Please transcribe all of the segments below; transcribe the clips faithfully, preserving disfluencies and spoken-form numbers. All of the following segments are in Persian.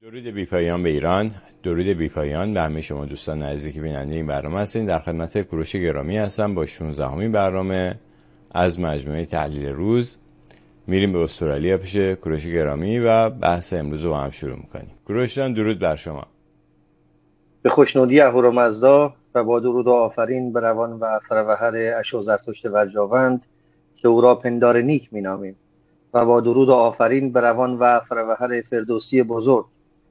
درود بی پایان به ایران، درود بی پایان به همه شما دوستان عزیزی که بیننده این برنامه هستین. در خدمت کوروش گرامی هستم با شانزدهمین برنامه از مجموعه تحلیل روز. میریم به استرالیا پیش کوروش گرامی و بحث امروز رو با هم شروع میکنیم. کوروش جان، درود بر شما. به خوشنودی اهورامزدا و با درود و آفرین به روان و فروهر اشو زرتشت ورجاوند که او را پندار نیک مینامیم و با درود و آفرین به روان و فروهر فردوسی بزرگ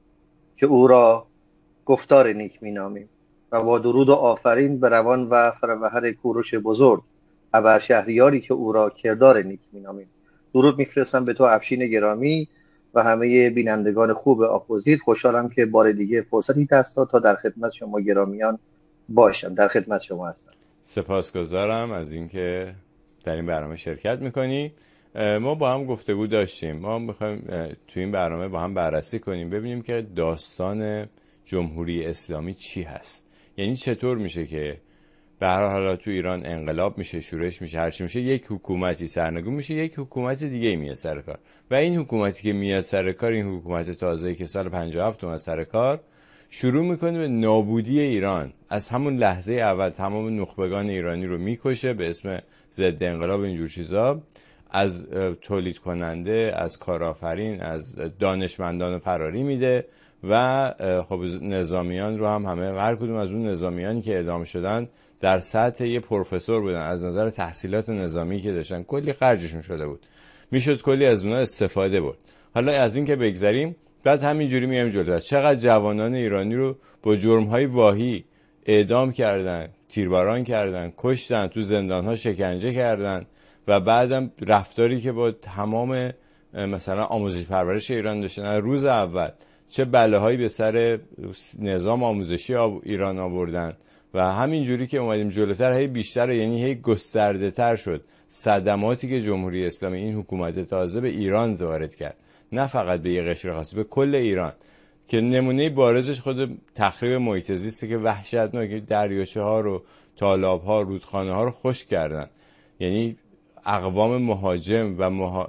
که او را گفتار نیک مینامیم و با درود و آفرین به روان و فروهر کوروش بزرگ ابر شهریاری که او را کردار نیک مینامیم. درود میفرستم به تو افشین گرامی و همه بینندگان خوب آپوزیت. خوشحالم که بار دیگه فرصتی دست داد تا در خدمت شما گرامیان باشم. در خدمت شما هستم. سپاسگزارم از اینکه در این برنامه شرکت میکنی. ما با هم گفتگو داشتیم، ما میخوایم تو این برنامه با هم بررسی کنیم، ببینیم که داستان جمهوری اسلامی چی هست. یعنی چطور میشه که به هر حال تو ایران انقلاب میشه، شورش میشه، هرچی میشه، یک حکومتی سرنگون میشه، یک حکومت دیگه میاد سر کار و این حکومتی که میاد سر کار، این حکومت تازه‌ای که سال پنجاه و هفت اومد سر کار، شروع میکنه به نابودی ایران. از همون لحظه اول تمام نخبگان ایرانی رو میکشه به اسم ضد انقلاب، اینجور چیزا، از تولید کننده، از کارآفرین، از دانشمندان فراری میده و خب نظامیان رو هم همه، هر کدوم از اون نظامیانی که اعدام شدن در سطح یه پروفسور بودن، از نظر تحصیلات نظامی که داشتن کلی خرجشون شده بود، میشد کلی از اونها استفاده برد. حالا از این که بگذریم، بعد همینجوری میایم جلوتر. چقدر جوانان ایرانی رو با جرم‌های واهی اعدام کردن، تیرباران کردن، کشتن، تو زندان‌ها شکنجه کردن و بعدم رفتاری که با تمام مثلا آموزش پرورش ایران داشتن روز اول چه بلاهایی به سر نظام آموزشی ایران آوردن و همینجوری که اومدیم جلوتر هی بیشتر، یعنی هی گسترده تر شد صدماتی که جمهوری اسلامی، این حکومت تازه، به ایران وارد کرد. نه فقط به یه قشر خاصی، به کل ایران، که نمونه بارزش خود تخریب محیط زیسته که وحشتناک، دریاچه ها رو، تالاب ها، رودخانه ها رو خشک کردن. یعنی اقوام مهاجم و مها...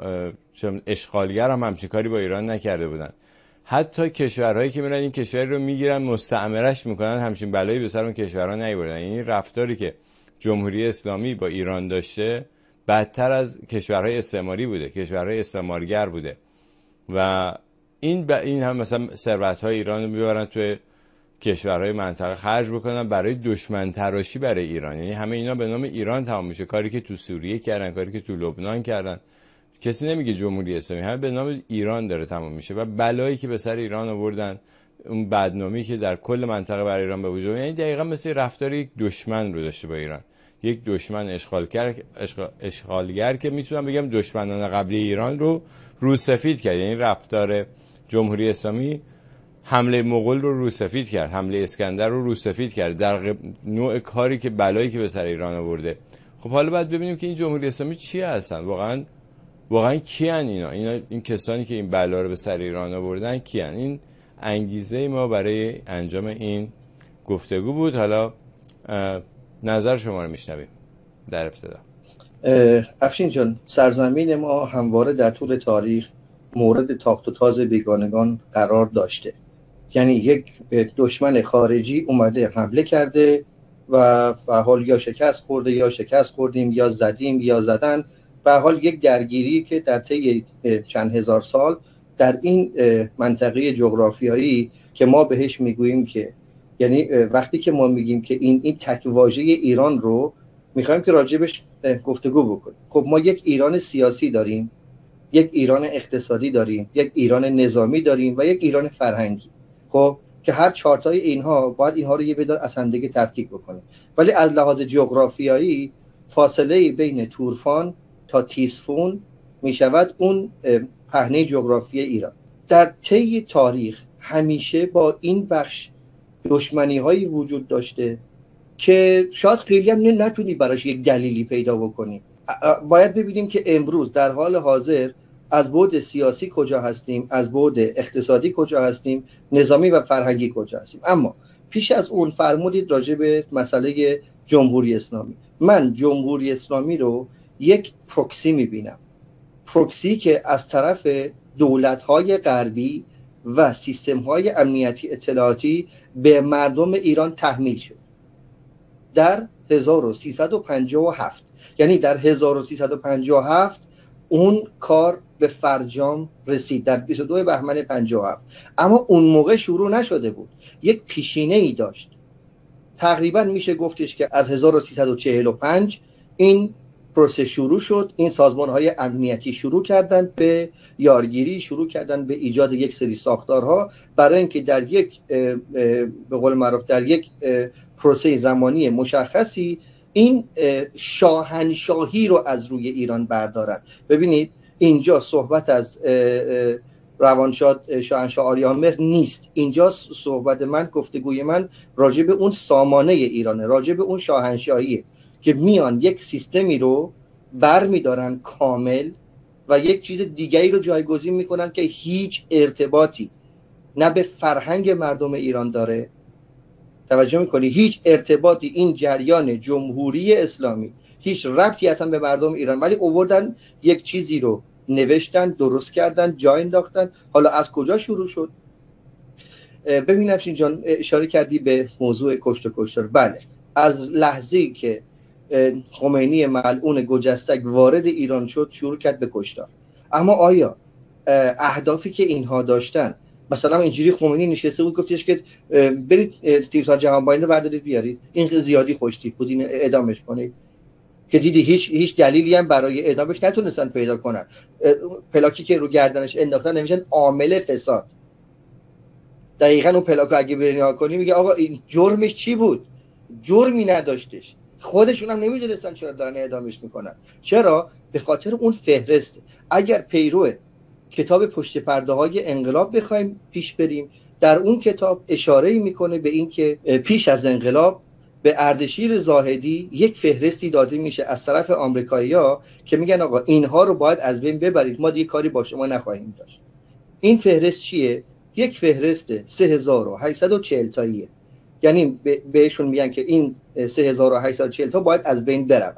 اشغالگر هم همچین کاری با ایران نکرده بودن. حتی کشورهایی که میرن این کشوری رو میگیرن مستعمرش میکنن، همچین بلایی به سر اون کشورها نیاوردن. یعنی رفتاری که جمهوری اسلامی با ایران داشته بدتر از کشورهای استعماری بوده، کشورهای استعمارگر بوده و این ب... این هم مثلا ثروت‌های ایران رو میبرن توی کشورهای منطقه خرج بکنن برای دشمن تراشی برای ایران. یعنی همه اینا به نام ایران تمام میشه. کاری که تو سوریه کردن، کاری که تو لبنان کردن، کسی نمیگه جمهوری اسلامی، همه به نام ایران داره تمام میشه. و بلایی که به سر ایران آوردن، اون بدنامی که در کل منطقه برای ایران به وجود، یعنی دقیقاً مثل رفتار یک دشمن رو داشته با ایران، یک دشمن اشغالگر اشغال... اشغالگر که میتونم بگم دشمنان قبلی ایران رو رو سفید کرد. یعنی رفتار جمهوری اسلامی حمله مغول رو رو سفید کرد، حمله اسکندر رو رو سفید کرد در نوع کاری که بلایی که به سر ایران آورده. خب حالا باید ببینیم که این جمهوری اسلامی چی هستن واقعا، واقعا کیان اینا؟ اینا این کسانی که این بلا رو به سر ایران آوردن کیان؟ این انگیزه ما برای انجام این گفتگو بود. حالا نظر شما رو میشنویم در ابتدا. افشین جان، سرزمین ما همواره در طول تاریخ مورد تاخت و تاز بیگانگان قرار داشته. یعنی یک دشمن خارجی اومده حمله کرده و به حال یا شکست خورده یا شکست خوردیم یا زدیم یا زدن. به حال یک درگیری که در طی چند هزار سال در این منطقه جغرافیایی که ما بهش میگوییم که، یعنی وقتی که ما میگیم که این این تک واژه ایران رو میخوایم که راجبش گفتگو بکنیم. خب ما یک ایران سیاسی داریم، یک ایران اقتصادی داریم، یک ایران نظامی داریم و یک ایران فرهنگی. خب که هر چارتای اینها باید اینها رو یه بدار اسندگی تفکیک بکنیم. ولی از لحاظ جغرافیایی فاصله بین تورفان تا تیسفون می شود اون پهنه جغرافی ایران. در طی تاریخ همیشه با این بخش دشمنی هایی وجود داشته که شاید خیلی هم نتونی براش یک دلیلی پیدا بکنی. باید ببینیم که امروز در حال حاضر از بعد سیاسی کجا هستیم، از بعد اقتصادی کجا هستیم، نظامی و فرهنگی کجا هستیم. اما پیش از اون فرمودید راجع به مسئله جمهوری اسلامی. من جمهوری اسلامی رو یک پروکسی میبینم، پروکسی که از طرف دولت‌های غربی و سیستم های امنیتی اطلاعاتی به مردم ایران تحمیل شد در هزار و سیصد و پنجاه و هفت. یعنی در هزار و سیصد و پنجاه و هفت اون کار به فرجام رسید در بیست و دوم بهمن پنجاه و هفت. اما اون موقع شروع نشده بود، یک پیشینه ای داشت. تقریبا میشه گفتش که از هزار و سیصد و چهل و پنج این پروسه شروع شد. این سازمان های امنیتی شروع کردن به یارگیری، شروع کردن به ایجاد یک سری ساختارها برای اینکه در یک به قول معروف در یک پروسه زمانی مشخصی این شاهنشاهی رو از روی ایران بردارن. ببینید اینجا صحبت از روانشاد شاهنشاه آریامهر نیست، اینجا صحبت من، گفتگوی من راجع به اون سامانه ایرانه، راجع به اون شاهنشاهیه که میان یک سیستمی رو بر میدارن کامل و یک چیز دیگری رو جایگزین میکنن که هیچ ارتباطی نه به فرهنگ مردم ایران داره، توجه میکنی، هیچ ارتباطی این جریان جمهوری اسلامی هیچ ربطی اصلا به مردم ایران، ولی آوردن یک چیزی رو نوشتن، درست کردن، جا انداختن. حالا از کجا شروع شد؟ ببین افشین جان اشاره کردی به موضوع کشت و کشتار. بله، از لحظه‌ای که خمینی ملعون گجستک وارد ایران شد شروع کرد به کشتار. اما آیا اهدافی که اینها داشتن، مثلا اینجوری خمینی نشسته بود گفتش که برید تیمسار جهانبانی رو بردارید بیارید، این زیادی خوشتیپ بود، این اعدامش کنید، که دیدی هیچ هیچ دلیلی هم برای اعدامش نتونستن پیدا کنن. پلاکی که رو گردنش انداختن نمیشن عامل فساد. دقیقاً اون پلاکو اگه برین نگاه کنی میگه آقا این جرمش چی بود؟ جرمی نداشتش. خودشون هم نمیدونستن چرا دارن اعدامش میکنن. چرا؟ به خاطر اون فهرست. اگر پیرو کتاب پشت پرده های انقلاب بخوایم پیش بریم، در اون کتاب اشاره‌ای میکنه به این که پیش از انقلاب به اردشیر زاهدی یک فهرستی داده میشه از طرف آمریکایی‌ها که میگن آقا اینها رو باید از بین ببرید، ما دیگه کاری با شما نخواهیم داشت. این فهرست چیه؟ یک فهرست سه هزار و هشتصد و چهل تاییه. یعنی بهشون میگن که این سه هزار و هشتصد و چهل تا باید از بین برن.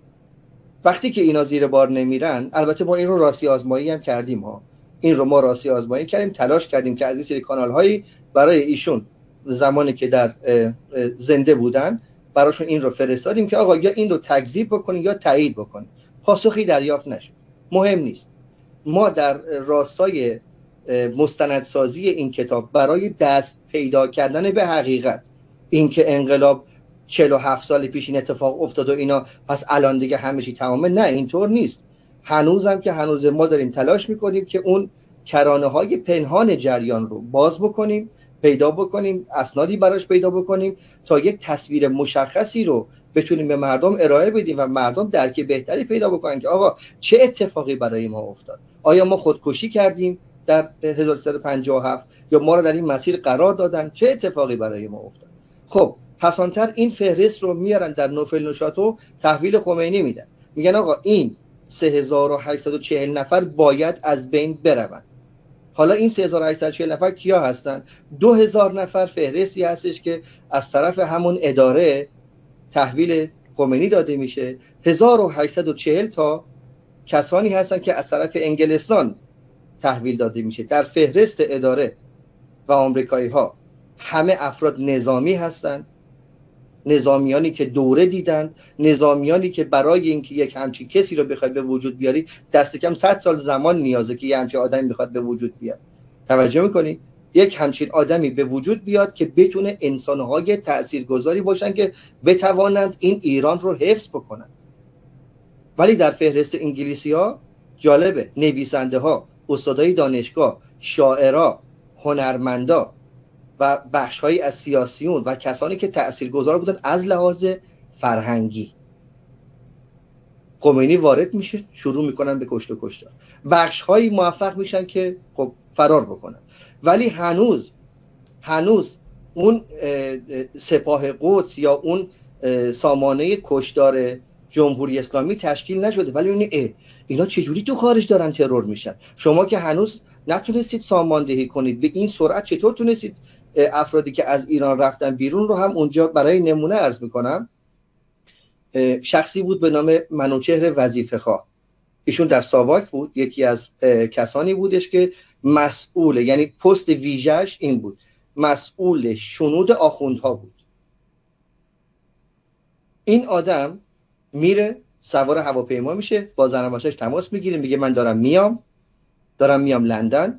وقتی که اینا زیر بار نمیرن، البته ما این رو راستی آزمایی هم کردیم ها. این رو ما راستی آزمایی کردیم، تلاش کردیم که از این سری کانال‌هایی برای ایشون زمانی که در زنده بودن براشون این رو فرستادیم که آقا یا این رو تکذیب بکنید یا تایید بکنید. پاسخی دریافت نشد. مهم نیست. ما در راستای مستندسازی این کتاب برای دست پیدا کردن به حقیقت، این که انقلاب چهل و هفت سال پیش این اتفاق افتاد و اینا پس الان دیگه همه چی تمامه، نه اینطور نیست. هنوزم که هنوز ما داریم تلاش میکنیم که اون کرانه های پنهان جریان رو باز بکنیم، پیدا بکنیم، اسنادی براش پیدا بکنیم تا یک تصویر مشخصی رو بتونیم به مردم ارائه بدیم و مردم درک بهتری پیدا بکنن که آقا چه اتفاقی برای ما افتاد. آیا ما خودکشی کردیم در هزار و سیصد و پنجاه و هفت یا ما رو در این مسیر قرار دادن؟ چه اتفاقی برای ما افتاد؟ خب پسانتر این فهرست رو میارن در نوفل نشاتو تحویل خمینی میدن، میگن آقا این سه هزار و هشتصد و چهل نفر باید از بین بروند. حالا این سه هزار و هشتصد و چهل نفر کیا هستن؟ دو هزار نفر فهرستی هستش که از طرف همون اداره تحویل خمینی داده میشه. هزار و هشتصد و چهل تا کسانی هستن که از طرف انگلستان تحویل داده میشه. در فهرست اداره و آمریکایی ها همه افراد نظامی هستند، نظامیانی که دوره دیدند، نظامیانی که برای اینکه یک همچین کسی رو بخواد به وجود بیاری دست کم صد سال زمان نیازه که یک همچین آدمی بخواد به وجود بیاد. توجه میکنی؟ یک همچین آدمی به وجود بیاد که بتونه انسانهای تاثیرگذاری باشن که بتوانند این ایران رو حفظ بکنن. ولی در فهرست انگلیسی ها جالبه، نویسنده ها، استادای دانشگاه، شاعرها، هنرمندا و بخش‌هایی از سیاسیون و کسانی که تأثیرگذار بودن از لحاظ فرهنگی. خمینی وارد میشه، شروع میکنن به کشت و کشتار. بخش‌هایی موفق میشن که خب فرار بکنن، ولی هنوز هنوز اون سپاه قدس یا اون سامانه کشتار جمهوری اسلامی تشکیل نشده. ولی این اینا چجوری تو خارج دارن ترور میشن؟ شما که هنوز نتونستید ساماندهی کنید، به این سرعت چطور تونستید افرادی که از ایران رفتن بیرون رو هم اونجا برای نمونه عرض میکنم. شخصی بود به نام منوچهر وظیفه خواه ایشون در ساواک بود، یکی از کسانی بودش که مسئول، یعنی پست ویژه‌اش این بود، مسئول شنود آخوندها بود. این آدم میره سوار هواپیما میشه، با زن و بچه‌اش تماس میگیره، میگه من دارم میام دارم میام لندن.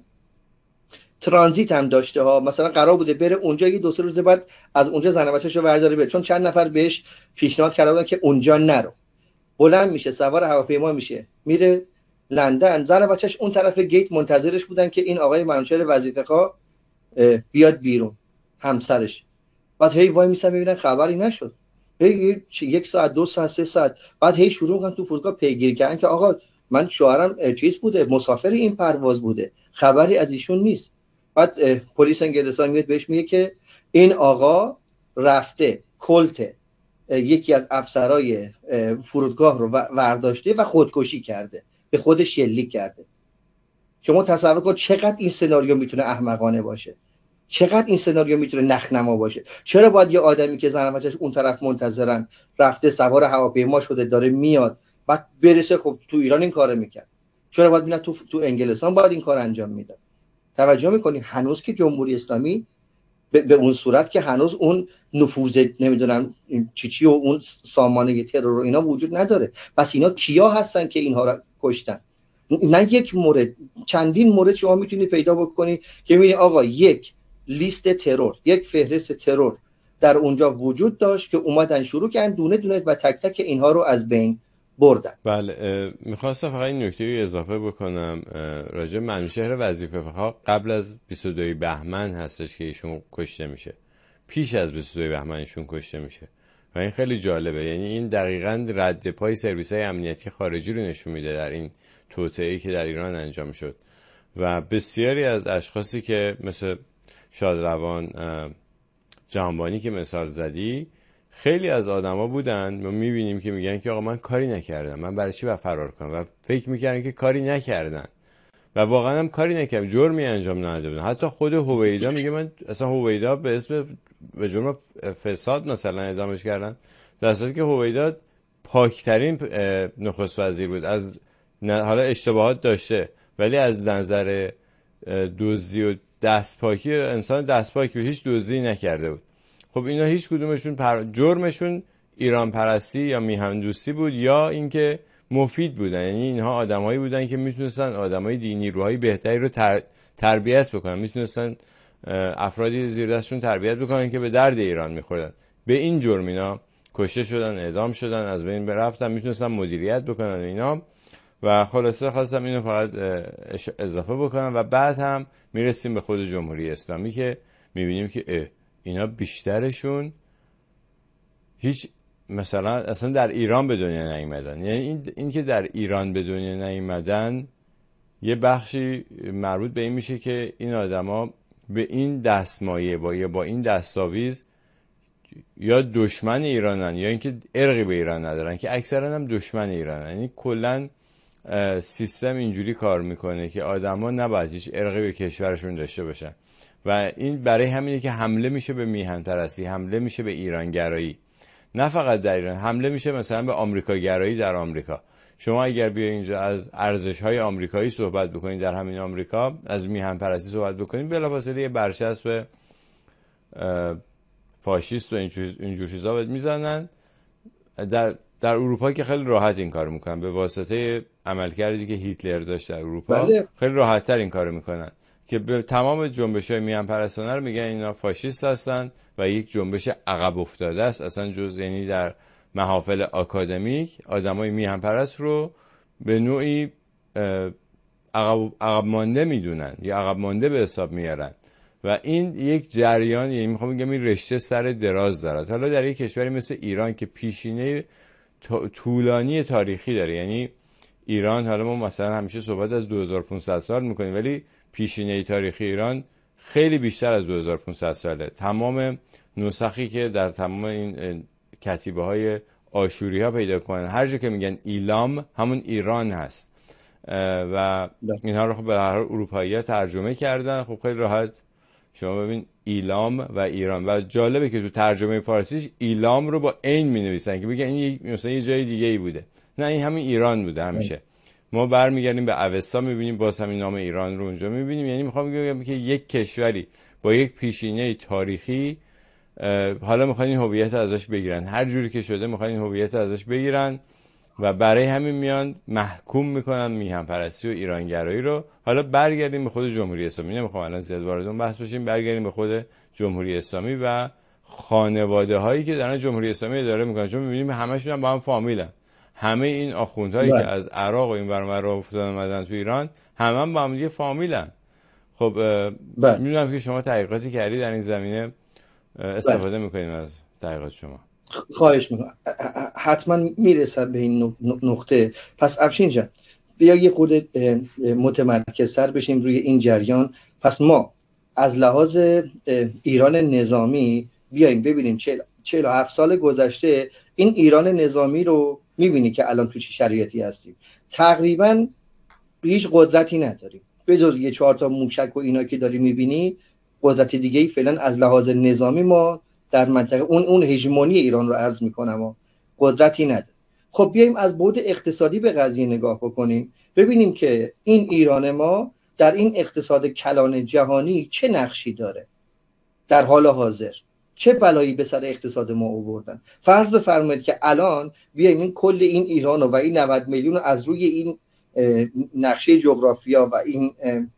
ترانزیت هم داشته ها، مثلا قرار بوده بره اونجا یه دو سه روز بعد از اونجا زن و بچه‌شو برداره بره، چون چند نفر بهش پیشنهاد کرده بودن که اونجا نرو. بلند میشه، سوار هواپیما میشه، میره لندن. زن و بچه‌ش اون طرف گیت منتظرش بودن که این آقای منوچهر وظیفه‌خواه بیاد بیرون، همسرش. بعد هی وای میسن ببینن خبری نشد، هی یک ساعت دو ساعت سه ساعت بعد هی شروع کردن تو فرودگاه پیگیری کردن که آقا من شوهرم چیز بوده، مسافر این پرواز بوده، خبری از ایشون نیست. بعد پلیس انگلستان میاد بهش میگه که این آقا رفته کلت یکی از افسرای فرودگاه رو ورداشته و خودکشی کرده، به خودش شلیک کرده. شما تصور کن چقدر این سناریو میتونه احمقانه باشه، چقدر این سناریو میتونه نخنما باشه. چرا باید یه آدمی که زن و بچه‌اش اون طرف منتظرن، رفته سوار هواپیما شده داره میاد، بعد برسه؟ خب تو ایران این کارو میکرد، چرا باید میاد تو تو انگلستان باید این کار انجام میداد؟ توجه میکنی هنوز که جمهوری اسلامی به, به اون صورت که هنوز اون نفوذ نمیدونم چی چی و اون سامانه ترور و اینا وجود نداره. پس اینا کیا هستن که اینها رو کشتن؟ نه یک مورد، چندین مورد شما میتونی پیدا بکنی که میبینی آقا یک لیست ترور، یک فهرست ترور در اونجا وجود داشت که اومدن شروع کردن دونه دونه و تک تک اینها رو از بین بردن. بله، میخواستم فقط این نکته رو اضافه بکنم راجع منوچهر وظیفه‌خواه. قبل از بیست و دو بهمن هستش که ایشون کشته میشه، پیش از بیست و دو بهمن ایشون کشته میشه و این خیلی جالبه. یعنی این دقیقاً رد پای سرویس‌های امنیتی خارجی رو نشون میده در این توطئه‌ای که در ایران انجام شد. و بسیاری از اشخاصی که مثل شادروان جهانبانی که مثال زدی، خیلی از آدما بودن ما میبینیم که میگن که آقا من کاری نکردم، من برای چی باید فرار کنم، و فکر میکردن که کاری نکردن و واقعا هم کاری نکردن، جرمی انجام نداده بودن. حتی خود هویدا میگه من اصلا هویدا به اسم به جرم فساد مثلا اعدامش کردن، در صورتی که هویدا پاکترین نخست وزیر بود. از حالا اشتباهات داشته ولی از نظر دزدی و دست پاکی انسان دست پاکی هیچ دزدی نکرده بود. خب اینا هیچ کدومشون پر... جرمشون ایران پرستی یا میهن دوستی بود یا اینکه مفید بودن. یعنی اینها آدمایی بودن که میتونستن آدمای دینی روحی بهتری رو تر... تربیت بکنن، میتونستن افرادی زیر دستشون تربیت بکنن که به درد ایران میخوردن. به این جرم اینا کشته شدن، اعدام شدن، از بین برفتن، میتونستن مدیریت بکنن اینا. و خلاصه خواستم اینو فقط اضافه بکنم و بعد هم میرسیم به خود جمهوری اسلامی که میبینیم که اینا بیشترشون هیچ مثلا اصلا در ایران به دنیا نیومدن. یعنی این, این که در ایران به دنیا نیومدن یه بخشی مربوط به این میشه که این آدما به این دستمایه با یا با این دستاویز یا دشمن ایرانن یا اینکه ارقی به ایران ندارن، که اکثرا هم دشمن ایرانن. یعنی کلا سیستم اینجوری کار میکنه که آدما نباید هیچ ارقی به کشورشون داشته باشن و این برای همینه که حمله میشه به میهن پرستی، حمله میشه به ایران گرایی. نه فقط در ایران، حمله میشه مثلا به آمریکا گرایی در آمریکا. شما اگر بیاید اینجا از ارزش‌های آمریکایی صحبت بکنید، در همین آمریکا از میهن پرستی صحبت بکنید، بلافاصله یه برچسب فاشیست و اینجور چیزا بهت میزنن. در در اروپا که خیلی راحت این کارو میکنن، به واسطه عملکردی که هیتلر داشت در اروپا. بله. خیلی راحت‌تر این کارو میکنن که به تمام جنبش‌های میهن پرستانه رو میگن اینا فاشیست هستن و یک جنبش عقب افتاده است. اصلا جز یعنی در محافل آکادمیک آدمای میهن پرست رو به نوعی عقب عقب مانده میدونن یا عقب مانده به حساب میارن و این یک جریان، یعنی میخوام بگم این رشته سر دراز داره. حالا در یک کشوری مثل ایران که پیشینه طولانی تاریخی داره، یعنی ایران، حالا ما مثلا همیشه صحبت از دو هزار و پانصد سال میکنیم ولی پیشینه تاریخی ایران خیلی بیشتر از دو هزار و پانصد ساله. تمام نسخی که در تمام این کتیبه های آشوری ها پیدا کنن، هر جا که میگن ایلام همون ایران هست و اینها رو خب به هر حال اروپایی ها ترجمه کردن. خب خیلی راحت شما ببین ایلام و ایران، و جالبه که تو ترجمه فارسیش ایلام رو با عین می نویسن که بگن این مثلا یه جای دیگه ای بوده، نه این همین ایران بوده همیشه. ما برمیگردیم به اوستا میبینیم باز همین نام ایران رو اونجا میبینیم. یعنی میخوام بگم که یک کشوری با یک پیشینه تاریخی حالا میخوان این هویت ازش بگیرن، هر جوری که شده میخوان این هویت ازش بگیرن و برای همین میان محکوم میکنن میهن پرستی و ایرانگرایی رو. حالا برگردیم به خود جمهوری اسلامی، نمیخوام الان زیاد وارد اون بحث بشیم، برگردیم به خود جمهوری اسلامی و خانواده هایی که دارن جمهوری اسلامی اداره میکنن. چون میبینیم همشون هم با هم فامیلن، همه این آخوندهایی که از عراق و این ور اون ور افتادن اومدن تو ایران همه هم با هم دیگه فامیلن. خب میدونم که شما تحقیقاتی کردید در این زمینه، استفاده میکنیم از تحقیقات شما. خواهش میکنم، حتما میرسد به این نقطه. پس افشین جان بیا یه خود متمرکزتر بشیم روی این جریان. پس ما از لحاظ ایران نظامی بیاییم ببینیم چهل و هفت سال گذشته این ایران نظامی رو میبینی که الان تو چه شرایطی هستیم. تقریبا هیچ قدرتی نداریم به جز یه چهار تا موشک و اینا که داری میبینی. قدرت دیگه ای فعلا از لحاظ نظامی ما در منطقه اون اون هژمونی ایران رو عرض میکنم و قدرتی نداره. خب بیایم از بعد اقتصادی به قضیه نگاه بکنیم، ببینیم که این ایران ما در این اقتصاد کلان جهانی چه نقشی داره در حال حاضر، چه بلایی به سر اقتصاد ما آوردن. فرض بفرمایید که الان بیایم این کل این ایران و این نود میلیون رو از روی این نقشه جغرافیا و این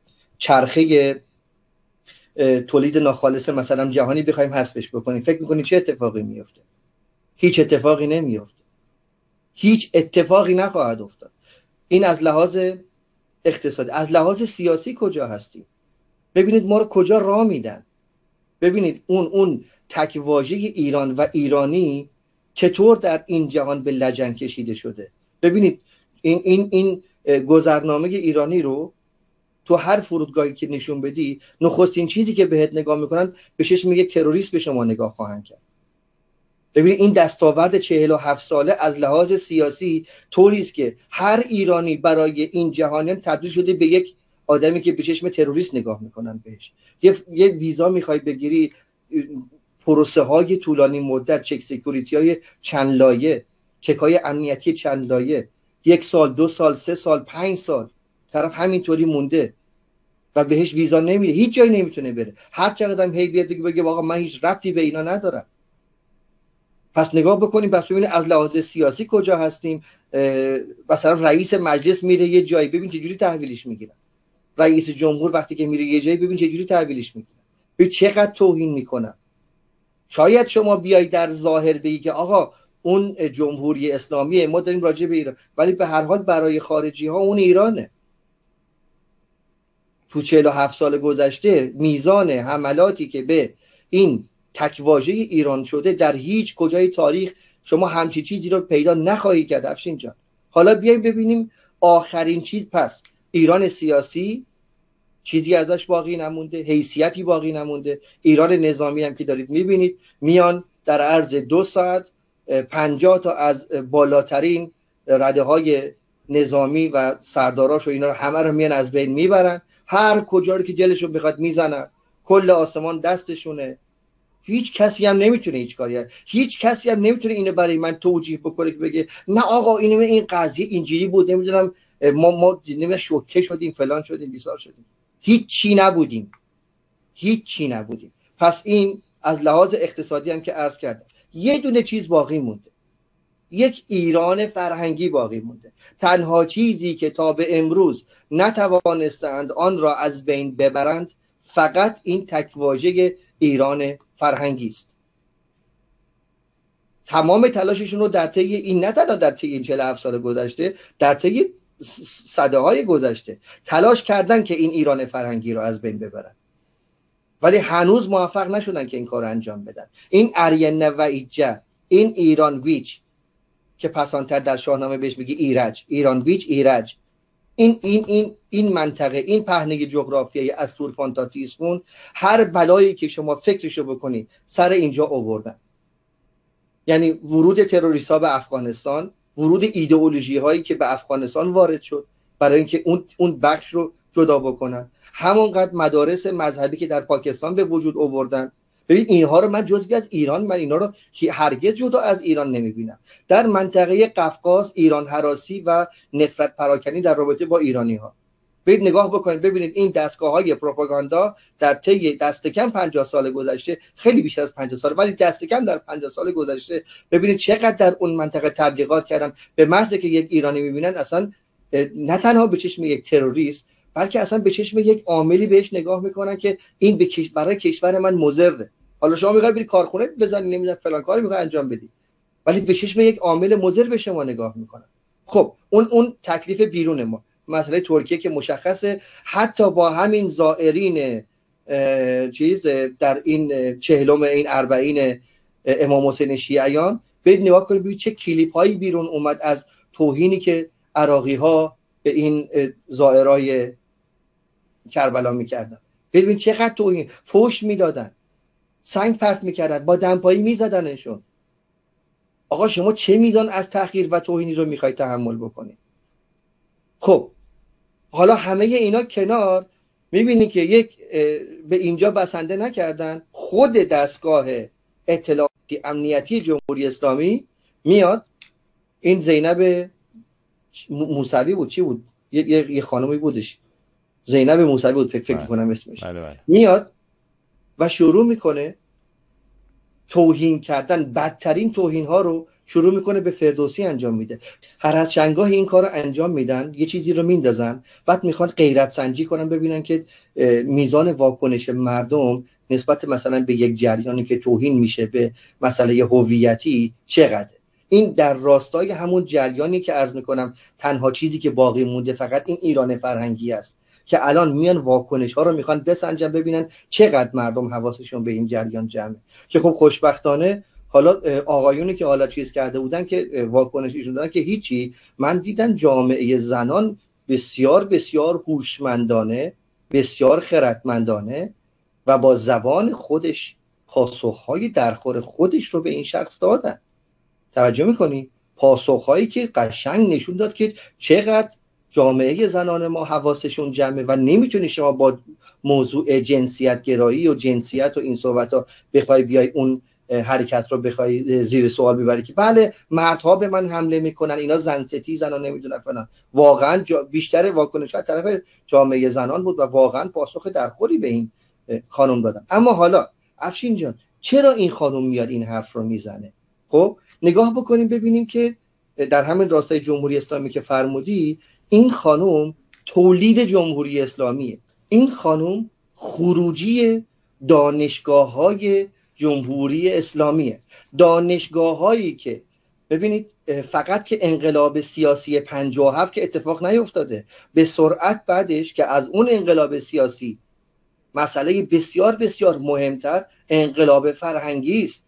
چرخه تولید ناخالص مثلا جهانی بخوایم حذفش بکنیم، فکر میکنید چه اتفاقی میفته؟ هیچ اتفاقی نمیفته، هیچ اتفاقی نخواهد افتاد. این از لحاظ اقتصادی. از لحاظ سیاسی کجا هستیم؟ ببینید ما رو کجا راه میدن. ببینید اون اون تکواژه ایران و ایرانی چطور در این جهان به لجن کشیده شده. ببینید این این این گذرنامه ایرانی رو تو هر فرودگاهی که نشون بدی، نخستین چیزی که بهت نگاه میکنن بهش میگه تروریست به شما نگاه خواهند کرد. ببینید این دستاورد چهل و هفت ساله از لحاظ سیاسی طوری است که هر ایرانی برای این جهان تبدیل شده به یک آدمی که به چشم تروریست نگاه میکنن بهش. یه, یه ویزا میخوای بگیری، پروسه های طولانی مدت، چک سکیوریتی های چند لایه، چک های امنیتی چند لایه، یک سال، دو سال، سه سال، پنج سال طرف همینطوری مونده و بهش ویزا نمیده، هیچ جایی نمیتونه بره. هر چقدر هم هی بیاد بگه بگه واقعا من هیچ ربطی به اینا ندارم. پس نگاه بکنیم، پس ببینید از لحاظ سیاسی کجا هستیم. مثلا رئیس مجلس میره یه جایی، ببین چه جوری تحویلش میگیرن. رئیس جمهور وقتی که میره یه جایی، ببین چه جوری تحویلش میگیرن، ببین چقدر توهین میکنن. شاید شما بیای در ظاهر بگی که آقا اون جمهوری اسلامیه، ما داریم راجع به ایران، ولی به هر حال برای خارجی ها اون ایرانه. تو چهل و هفت سال گذشته میزان حملاتی که به این تکواژه ایران شده در هیچ کجای تاریخ شما همچی چیزی رو پیدا نخواهی کرد افشین جان. حالا بیاییم ببینیم آخرین چیز، پس ایران سیاسی چیزی ازش باقی نمونده، حیثیتی باقی نمونده. ایران نظامی هم که دارید میبینید میان در عرض دو ساعت پنجاه تا از بالاترین رده های نظامی و سرداراش و اینا رو همه رو میان از بین میبرن، هر کجا رو که دلشون بخواد میزنن، کل آسمان دستشونه. هیچ کسی هم نمیتونه هیچ کاری، هیچ کسی هم نمیتونه اینو برای من توجیه بکنه که بگه نه آقا اینو این قضیه اینجوری بود، نمیدونم ما ما نمیدونم شوکه شدیم فلان شدیم بیسار شدیم. هیچ چی نبودیم، هیچ چی نبودیم. پس این از لحاظ اقتصادی هم که عرض کردم، یه دونه چیز باقی مونده، یک ایران فرهنگی باقی مونده. تنها چیزی که تا به امروز نتوانستند آن را از بین ببرند فقط این تکواژه ایران فرهنگی است. تمام تلاششون رو در طی این، نه تنها در طی این چهل و هفت سال گذشته، در طی سده های گذشته تلاش کردن که این ایران فرهنگی رو از بین ببرن، ولی هنوز موفق نشدن که این کار رو انجام بدن. این ارینا و ایجا، این ایران ویچ که پسانتر در شاهنامه بهش بگی ایرج، ایران ویچ، ایرج، این این این این منطقه، این پهنه جغرافیایی از تورفان تا تیسفون، هر بلایی که شما فکرشو بکنی سر اینجا آوردن. یعنی ورود تروریست ها به افغانستان، ورود ایدئولوژی هایی که به افغانستان وارد شد برای اینکه اون اون بخش رو جدا بکنن، همونقدر مدارس مذهبی که در پاکستان به وجود آوردن. ببین اینها رو من جزئی از ایران، من اینا رو هرگز جدا از ایران نمیبینم. در منطقه قفقاز ایران هراسی و نفرت پراکنی در رابطه با ایرانی ها، برید نگاه بکنید ببینید این دستگاه های پروپاگاندا در طی دست کم پنجاه سال گذشته، خیلی بیشتر از پنجاه سال ولی دست کم در پنجاه سال گذشته ببینید چقدر در اون منطقه تبلیغات کردن، به محض که یک ایرانی میبینن اصلا نه تنها به چشم یک تروریست بلکه اصلا به چشم یک عاملی بهش نگاه میکنن که این به برای کشور من مضره. حالا شما میخواید بری کارخونه بزنید، نمیدونم فلان کاری میخواید انجام بدید، ولی به چشم یک عامل مضر به شما نگاه میکنن. خب اون اون تکلیف بیرون ما. مسئله ترکیه که مشخصه، حتی با همین زائرین چیز در این چهلم این اربعین امام حسین شیعیان، برید نگاه کنید ببینید چه کلیپ هایی بیرون اومد از توهینی که عراقی ها به این زائرای کربلا میکردن. ببین چقدر توهین، فحش میدادن، سنگ پرت میکردن، با دمپایی میزدنشون. آقا شما چه میزان از تحقیر و توهینی رو میخواید تحمل بکنید؟ خب حالا همه اینا کنار، میبینی که یک به اینجا بسنده نکردن، خود دستگاه اطلاعاتی امنیتی جمهوری اسلامی میاد، این زینب موسوی بود چی بود یه, یه،, یه خانمی بودش، زینب موسوی بود فکر فکر کنم اسمش، بله بله. میاد و شروع میکنه توهین کردن، بدترین توهین ها رو شروع میکنه به فردوسی انجام میده. هر از چندگاه این کار رو انجام میدن، یه چیزی رو میندازن، بعد میخوان غیرت سنجی کنن ببینن که میزان واکنش مردم نسبت مثلا به یک جریانی که توهین میشه به مسئله هویتی چقدره. این در راستای همون جریانی که عرض میکنم تنها چیزی که باقی مونده فقط این ایران فرهنگی است که الان میان واکنش ها رو میخوان بسنجن ببینن چقدر مردم حواسشون به این جریان جمعه. که خب خوشبختانه حالا آقایونی که حالا چیز کرده بودن که واکنش ایشون دادن که هیچی، من دیدم جامعه زنان بسیار بسیار هوشمندانه، بسیار خردمندانه و با زبان خودش پاسخهای درخور خودش رو به این شخص دادن. توجه میکنی؟ پاسخهایی که قشنگ نشون داد که چقدر جامعه زنان ما حواسشون جمعه و نمیتونی شما با موضوع جنسیت گرایی و جنسیت و این صحبت ها بخوای بیای اون حرکت رو بخوای زیر سوال ببری که بله مردها به من حمله میکنن، اینا زن ستیزن و نمیدونن فلان. واقعا بیشتر واکنش از طرف جامعه زنان بود و واقعا پاسخ درخوری به این خانم دادن. اما حالا افشین جان چرا این خانم میاد این حرف رو میزنه؟ خب نگاه بکنیم ببینیم که در همین راستای جمهوری اسلامی که فرمودی، این خانم تولید جمهوری اسلامیه. این خانم خروجی دانشگاه‌های جمهوری اسلامیه، دانشگاه‌هایی که ببینید فقط که انقلاب سیاسی پنجاه و هفت که اتفاق نیفتاده، به سرعت بعدش که از اون انقلاب سیاسی مسئله بسیار بسیار مهمتر انقلاب فرهنگی است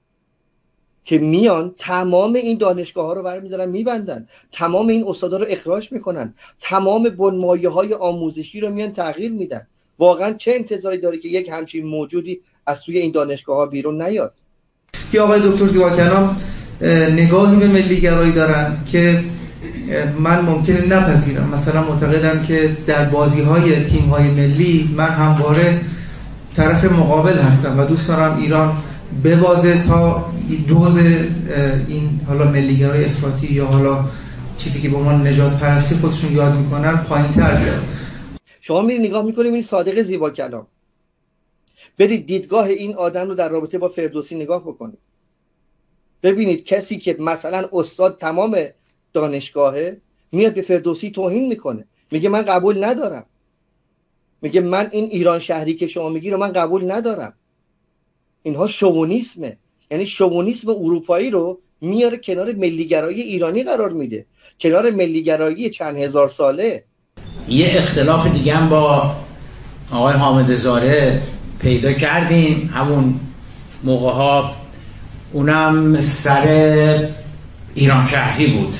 که میان تمام این دانشگاه ها رو برمی‌دارن میبندن، تمام این استادا رو اخراج میکنن، تمام بنمایه های آموزشی رو میان تغییر میدن. واقعا چه انتظاری داره که یک همچین موجودی از توی این دانشگاه ها بیرون نیاد؟ یا آقای دکتر زیباکلام نگاهی به ملیگرایی دارن که من ممکنه نپذیرم. مثلا معتقدم که در بازی های تیم های ملی من همواره طرف مقابل هستم و دوست دارم ایران ببازه تا دوز این حالا ملیگرای افراطی یا حالا چیزی که به عنوان نجات پرستی خودشون یاد میکنن پایین تر بیاد. شما میری نگاه میکنید این صادق زیباکلام، برید دیدگاه این آدم رو در رابطه با فردوسی نگاه بکنید، ببینید کسی که مثلا استاد تمام دانشگاهه میاد به فردوسی توهین میکنه، میگه من قبول ندارم، میگه من این ایران شهری که شما میگی رو من قبول ندارم. اینها شوونیسمه، یعنی شوونیسم اروپایی رو میاره کنار ملیگرایی ایرانی قرار میده، کنار ملیگرایی چند هزار ساله. یه اختلاف دیگه هم با آقای حامد زاره پیدا کردیم همون موقع ها، اونم سر ایران شهری بود.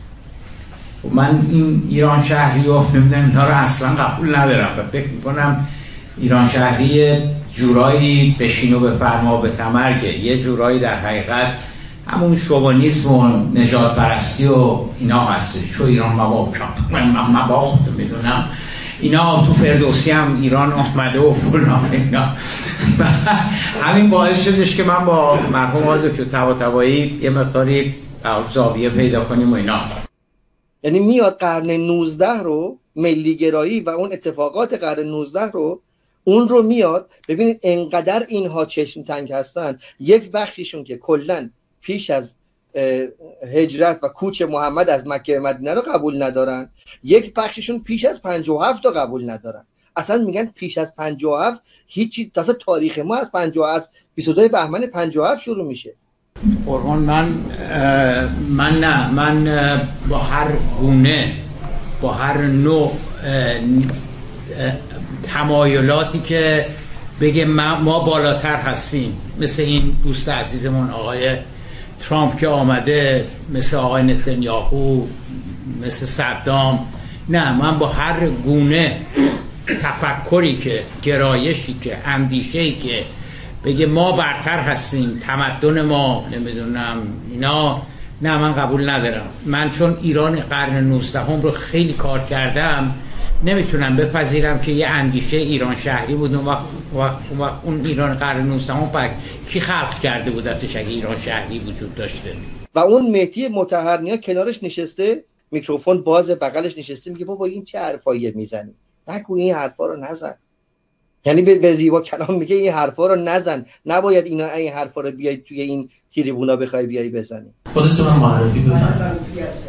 من این ایران شهری رو نمیدونم اینا رو اصلا قبول ندارم و فکر میکنم ایران شهری جورایی بشین و بفرما به تمرگه، یه جورایی در حقیقت همون شوونیسم و نجات پرستی و اینا هسته. چو ایران مباب من مباب میدونم اینا تو فردوسی هم ایران آمده و فلان اینا همین باعث شدش که من با مرحوم آقای دکتر طباطبایی یه مقداری زاویه پیدا کنیم و اینا. یعنی میاد قرن نوزده رو، ملیگرایی و اون اتفاقات قرن نوزده رو، اون رو میاد. ببینید انقدر اینها چشم تنگ هستن، یک بخشیشون که کلن پیش از هجرت و کوچ محمد از مکه مدینه رو قبول ندارن، یک بخششون پیش از پنجاه و هفت رو قبول ندارن. اصلا میگن پیش از پنجاه و هفت هیچی، تازه تاریخ ما از پنجاه و هفت بیست و دو بهمن پنجاه و هفت شروع میشه. قربان من من نه من با هر گونه، با هر نوع تمایلاتی که بگه ما بالاتر هستیم، مثل این دوست عزیزمون آقای ترامپ که آمده، مثل آقای نتانیاهو، مثل صدام، نه، من با هر گونه تفکری که، گرایشی که، اندیشه‌ای که بگه ما برتر هستیم، تمدن ما نمیدونم اینا، نه، من قبول ندارم. من چون ایران قرن نوزدهم رو خیلی کار کردم، نمیتونم بپذیرم که یه اندیشه ایران شهری بود و اون ایران قرن نوزدهم پاک کی خلق کرده بود ازش اگه ایران شهری وجود داشته. و اون مهدی مطهرنیا کنارش نشسته، میکروفون باز، بغلش نشسته، میگه بابا این چه حرفاییه میزنی، نگو این حرفا رو نزن. یعنی به زیبا کلام میگه این حرفا رو نزن، نباید اینا این حرفا رو بیای توی این تریبونا بخوای بیای بزنی. خودتون هم معرفی بفرمایید.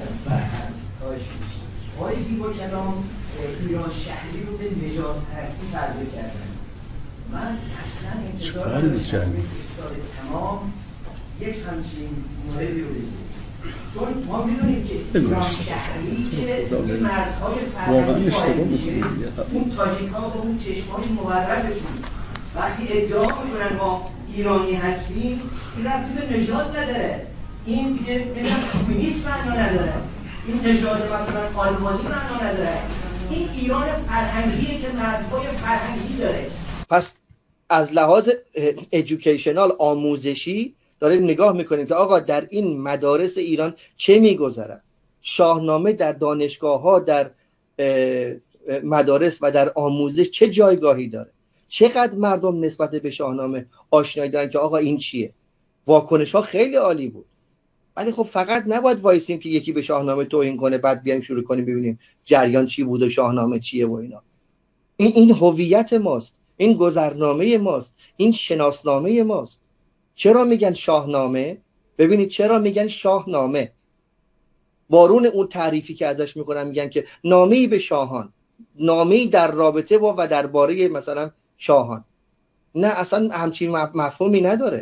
آقای زیبا کلام ایران شهری رو به نژاد پرستی تبدیل کردن. من اصلا انتظار نداشتم استاد تمام یک همچین موردی رو بگیم، چون ما میدونیم که ایران شهری که این مردهای فرهنگی قائل میشه، اون تاجیک‌ها و اون چشمای موربشون وقتی ادعا میکنن ما ایرانی هستیم، این ربطی به نژاد نداره، این دیگه مثلا شوینیسم معنا نداره، این نژاد مثلا آلمانی معنا نداره، این ایران فرهنگیه که مردهای فرهنگی داره. پس از لحاظ ایژوکیشنال، آموزشی، داریم نگاه میکنیم که آقا در این مدارس ایران چه میگذرد، شاهنامه در دانشگاه ها، در مدارس و در آموزش چه جایگاهی داره، چقدر مردم نسبت به شاهنامه آشنایی دارن که آقا این چیه. واکنش ها خیلی عالی بود، ولی خب فقط نباید وایسیم که یکی به شاهنامه توهین کنه بعد بیایم شروع کنیم ببینیم جریان چی بود و شاهنامه چیه و اینا. این این هویت ماست، این گذرنامه ماست، این شناسنامه ماست. چرا میگن شاهنامه؟ ببینید چرا میگن شاهنامه. بارون اون تعریفی که ازش میکنن میگن که نامه‌ای به شاهان، نامه‌ای در رابطه با و درباره مثلا شاهان. نه، اصلا همچین مفهومی نداره.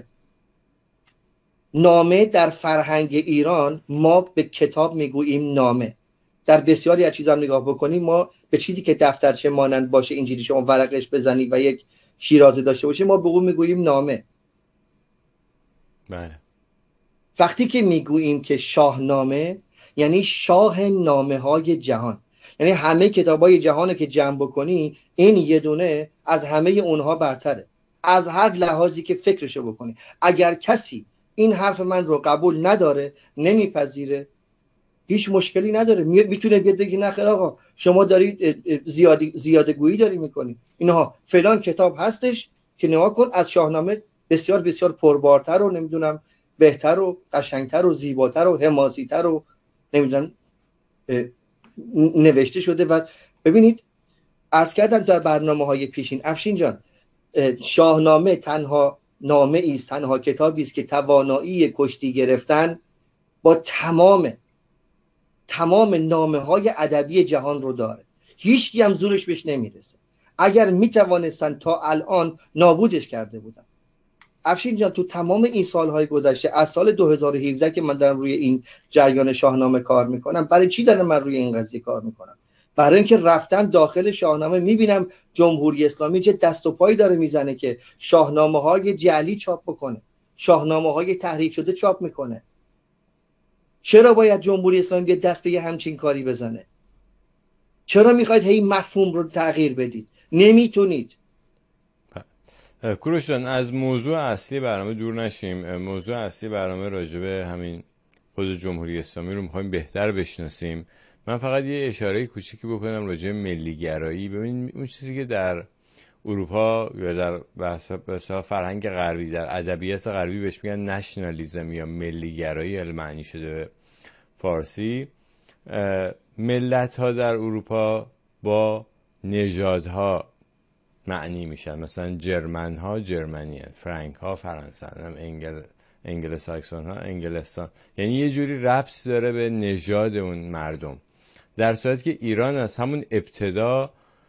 نامه در فرهنگ ایران، ما به کتاب میگوییم نامه. در بسیاری از چیزا نگاه بکنیم، ما به چیزی که دفترچه مانند باشه، اینجوری شما ورقش بزنی و یک شیرازه داشته باشه، ما به اون میگوییم نامه. بله. وقتی که میگوییم که شاهنامه، یعنی شاه نامه های جهان، یعنی همه کتابای جهان که جمع بکنی، این یه دونه از همه اونها برتره، از هر لحاظی که فکرشو بکنی. اگر کسی این حرف من رو قبول نداره، نمیپذیره، هیچ مشکلی نداره، میتونه بیاد بگه نه خیر آقا شما داری زیادی زیاده گویی داری میکنی، اینها فلان کتاب هستش که نگاه کن از شاهنامه بسیار بسیار پربارتر و نمیدونم بهتر و قشنگتر و زیباتر و حماسی‌تر و نمیدونم نوشته شده. و ببینید عرض کردم در برنامه‌های پیشین، افشین جان، شاهنامه تنها نامه ایست، تنها کتابی است که توانایی کشتی گرفتن با تمام تمام نامه‌های ادبی جهان رو داره. هیچ کی هم زورش بهش نمیرسه. اگر میتوانستن تا الان نابودش کرده بودن. افشین جان، تو تمام این سالهای گذشته، از سال دو هزار و هفده که من دارم روی این جریان شاهنامه کار میکنم، برای چی دارم من روی این قضیه کار میکنم؟ برای اینکه رفتم داخل شاهنامه میبینم جمهوری اسلامی چه دست و پایی داره میزنه که شاهنامه های جعلی چاپ بکنه، شاهنامه های تحریف شده چاپ میکنه. چرا باید جمهوری اسلامی بیاد دست به یه همچین کاری بزنه؟ چرا میخواید هی مفهوم رو تغییر بدید؟ نمیتونید. کوروش جان، از موضوع اصلی برنامه دور نشیم. موضوع اصلی برنامه راجبه همین خود جمهوری اسلامی رو میخوایم بهتر بشناسیم. من فقط یه اشاره کوچیکی بکنم راجع به ملیگرایی. ببین اون چیزی که در اروپا یا در بحث فرهنگ غربی، در ادبیات غربی بهش میگن نشنالیزم یا ملیگرایی، معنی شده به فارسی. ملت ها در اروپا با نژادها معنی میشن، مثلا جرمن ها جرمنی هن، فرانک ها فرانسه هن، انگل انگل ساکسون ها انگلستان، یعنی یه جوری ربط داره به نژاد اون مردم. در صورتی که ایران از همون ابتدا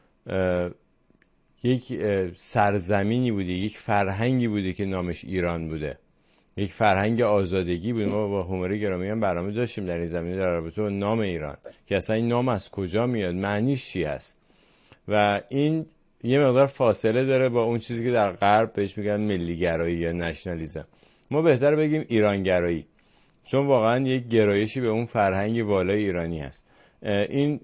یک سرزمینی بوده، یک فرهنگی بوده که نامش ایران بوده، یک فرهنگ آزادگی بود. ما با هومر گرامی هم برنامه داشتیم در این زمینه در رابطه با نام ایران که اصلا این نام از کجا میاد، معنیش چی هست، و این یه مقدار فاصله داره با اون چیزی که در غرب بهش میگن ملیگرایی یا نشنالیزم. ما بهتر بگیم ایرانگرایی، چون واقعا یک گرایشی به اون فرهنگ والای ایرانی هست. این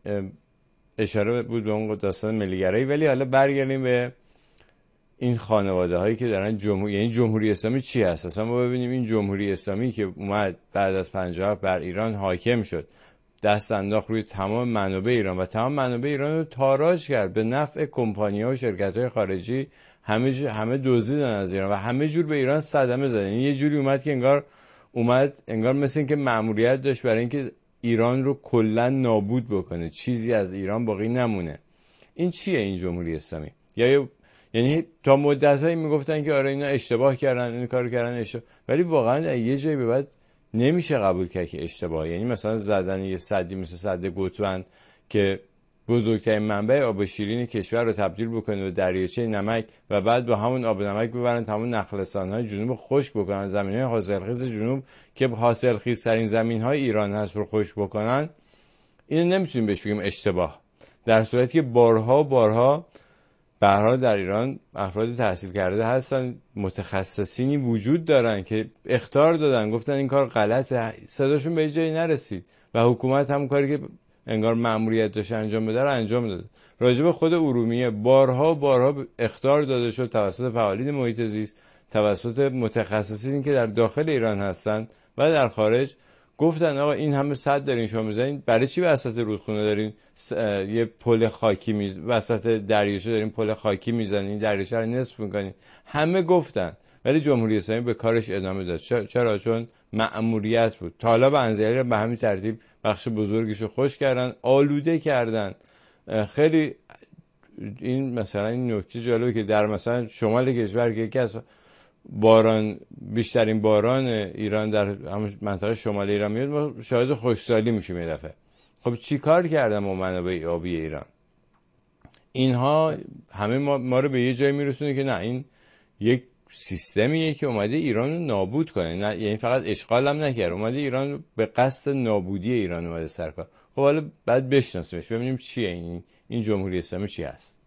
اشاره بود به اون داستان ملیگرایی. ولی حالا برگردیم به این خانواده هایی که دارن جمهوری، یعنی جمهوری اسلامی چی هست اصلا. ما ببینیم این جمهوری اسلامی که اومد بعد از پنجاه بر ایران حاکم شد، دست انداخت روی تمام منابع ایران و تمام منابع ایران رو تاراج کرد به نفع کمپانی‌ها و شرکت‌های خارجی. همه همه دزدیدن از ایران و همه جور به ایران صدمه زدن. یعنی یه جوری اومد که انگار اومد انگار مثل این که مأموریت داشت برای اینکه ایران رو کلا نابود بکنه، چیزی از ایران باقی نمونه. این چیه این جمهوری اسلامی؟ یا یعنی تا مدت‌هایی میگفتن که آره اینا اشتباه کردن، این کارو کردن اشتباه، ولی واقعا یه جایی به بعد نمیشه قبول کرد که اشتباه. یعنی مثلا زدن یه سدی مثل سد گوتوند که بزرگترین منبع آب شیرین کشور رو تبدیل بکنه به دریاچه نمک و بعد با همون آب نمک ببرن تمام نخلستان‌های جنوب خشک بکنن، زمین‌های حاصلخیز جنوب که حاصلخیزترین زمین‌های ایران هست رو خشک بکنن. اینو نمیتونیم بهش بگیم اشتباه، در صورتی که بارها بارها به هر حال در ایران افراد تحصیل کرده هستن، متخصصینی وجود دارن که اخطار دادن، گفتن این کار غلطه، صداشون به جایی نرسید و حکومت هم کاری که انگار مأموریت داشته انجام بده رو انجام داد. راجب خود ارومیه بارها بارها اخطار داده شد توسط فعالین محیط زیست، توسط متخصصینی که در داخل ایران هستن و در خارج، گفتن آقا این همه سد دارین شما میزنین، برای چی وسط رودخونه دارین س... یه پل خاکی میز وسط دریاچه دارین پل خاکی میزنین، دریاچه رو نصف میکنین. همه گفتن، ولی جمهوری اسلامی به کارش ادامه داد. چرا؟ چون مأموریت بود. طالب انزلی رو به همین ترتیب بخش بزرگیشو خوش کردن، آلوده کردن. خیلی این مثلا این نکته جالبه که در مثلا شمال کشور که یکی از باران بیشترین باران ایران در همون منطقه شمال ایران میاد، ما شاهد خشکسالی میشیم یه دفعه. خب چی کار کردن با منابع آبی ایران؟ اینها همه ما, ما رو به یه جای میرسونه که نه، این یک سیستمیه که اومده ایران رو نابود کنه. نه یعنی فقط اشغال هم نکرد، اومده ایران رو به قصد نابودی ایران اومده سرکار. خب حالا بعد بشناسیمش، ببینیم چیه این این جمهوری اسلامی چی هست.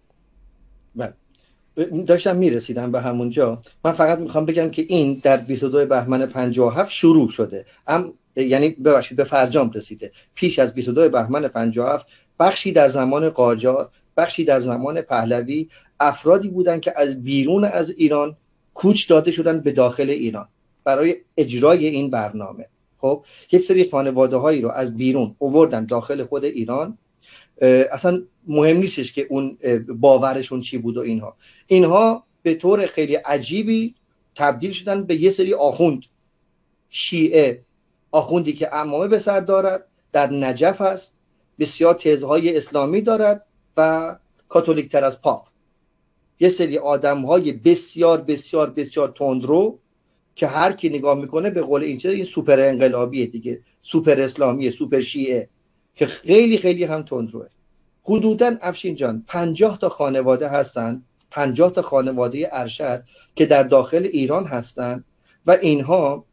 بله، داشتم میرسیدم به همونجا. من فقط میخوام بگم که این در بیست و دو بهمن پنجاه و هفت شروع شده، ام یعنی ببخشید به فرجام رسیده. پیش از بیست و دو بهمن پنجاه و هفت بخشی در زمان قاجار، بخشی در زمان پهلوی، افرادی بودن که از بیرون از ایران کوچ داده شدن به داخل ایران برای اجرای این برنامه. خب یک سری خانواده هایی رو از بیرون آوردن داخل خود ایران. اصلا مهم نیستش که اون باورشون چی بود و اینها اینها به طور خیلی عجیبی تبدیل شدن به یه سری آخوند شیعه، آخوندی که عمامه به سر دارد، در نجف است، بسیار تزهای اسلامی دارد و کاتولیک تر از پاپ. یه سری آدم های بسیار بسیار بسیار تندرو که هر کی نگاه میکنه به قول این چیز این سوپر انقلابیه دیگه، سوپر اسلامیه، سوپر شیعه، که خیلی خیلی هم تندروه. حدوداً افشین جان پنجاه تا خانواده هستن، پنجاه تا خانواده ارشد که در داخل ایران هستن و اینها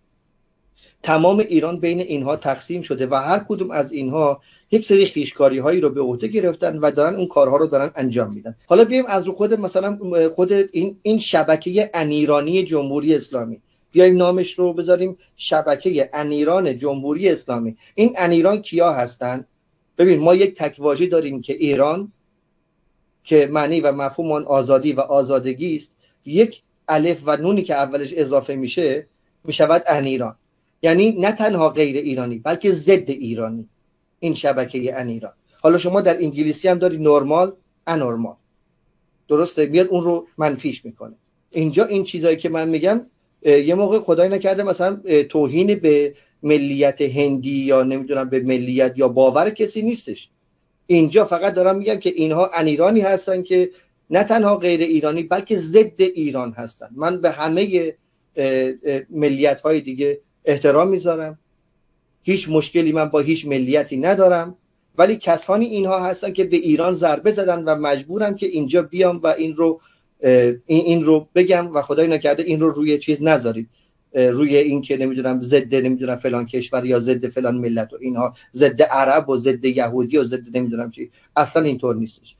تمام ایران بین اینها تقسیم شده و هر کدوم از اینها یک سری خویشکاری هایی رو به عهده گرفتن و دارن اون کارها رو دارن انجام میدن. حالا بیایم از رو خود مثلا خود این این شبکه انیرانی جمهوری اسلامی، بیایم نامش رو بذاریم شبکه انیران جمهوری اسلامی. این انیران کیا هستن؟ ببین ما یک تکواژه داریم که ایران، که معنی و مفهوم آن آزادی و آزادگی است. یک الف و نونی که اولش اضافه میشه میشود انیران، یعنی نه تنها غیر ایرانی بلکه ضد ایرانی. این شبکه انیران. حالا شما در انگلیسی هم داری نورمال، انورمال. درسته، میاد اون رو منفیش میکنه. اینجا این چیزایی که من میگم یه موقع خدای نکرده مثلا توهین به ملیت هندی یا نمیدونم به ملیت یا باور کسی نیستش. اینجا فقط دارم میگم که اینها ان ایرانی هستن که نه تنها غیر ایرانی بلکه ضد ایران هستن. من به همه ملیت های دیگه احترام میذارم، هیچ مشکلی من با هیچ ملیتی ندارم، ولی کسانی اینها هستن که به ایران ضربه زدن و مجبورم که اینجا بیام و این رو این, این رو بگم و خدای نکرده این رو روی چیز نذارید، روی این که نمیدونم ضد نمیدونم فلان کشور یا ضد فلان ملت و اینها، ضد عرب و ضد یهودی و ضد نمیدونم چی، اصلا اینطور نیستش.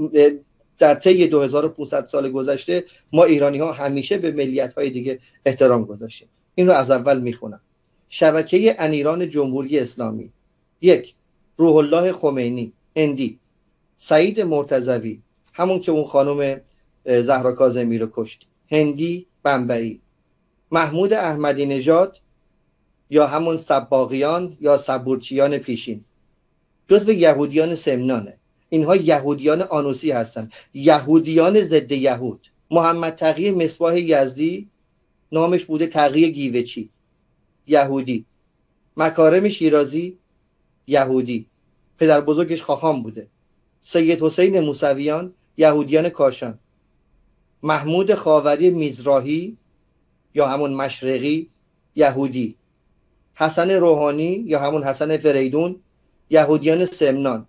در طی دو هزار و پانصد سال گذشته ما ایرانی ها همیشه به ملیت های دیگه احترام گذاشتیم. این رو از اول میخونم. شبکه ان ایران جمهوری اسلامی: یک، روح الله خمینی هندی، سعید مرتضوی همون که اون خانم زهرا کاظمی رو کشت هندی بمبئی، محمود احمدی نژاد یا همون سباقیان یا سبورچیان پیشین جزو یهودیان سمنانه. اینها یهودیان آنوسی هستن، یهودیان ضد یهود. محمد تقی مصباح یزدی نامش بوده تقی گیوچی، یهودی. مکارم شیرازی یهودی، پدر بزرگش خاخام بوده. سید حسین موسویان یهودیان کاشان. محمود خاوری میزراهی یا همون مشرقی یهودی. حسن روحانی یا همون حسن فریدون یهودیان سمنان.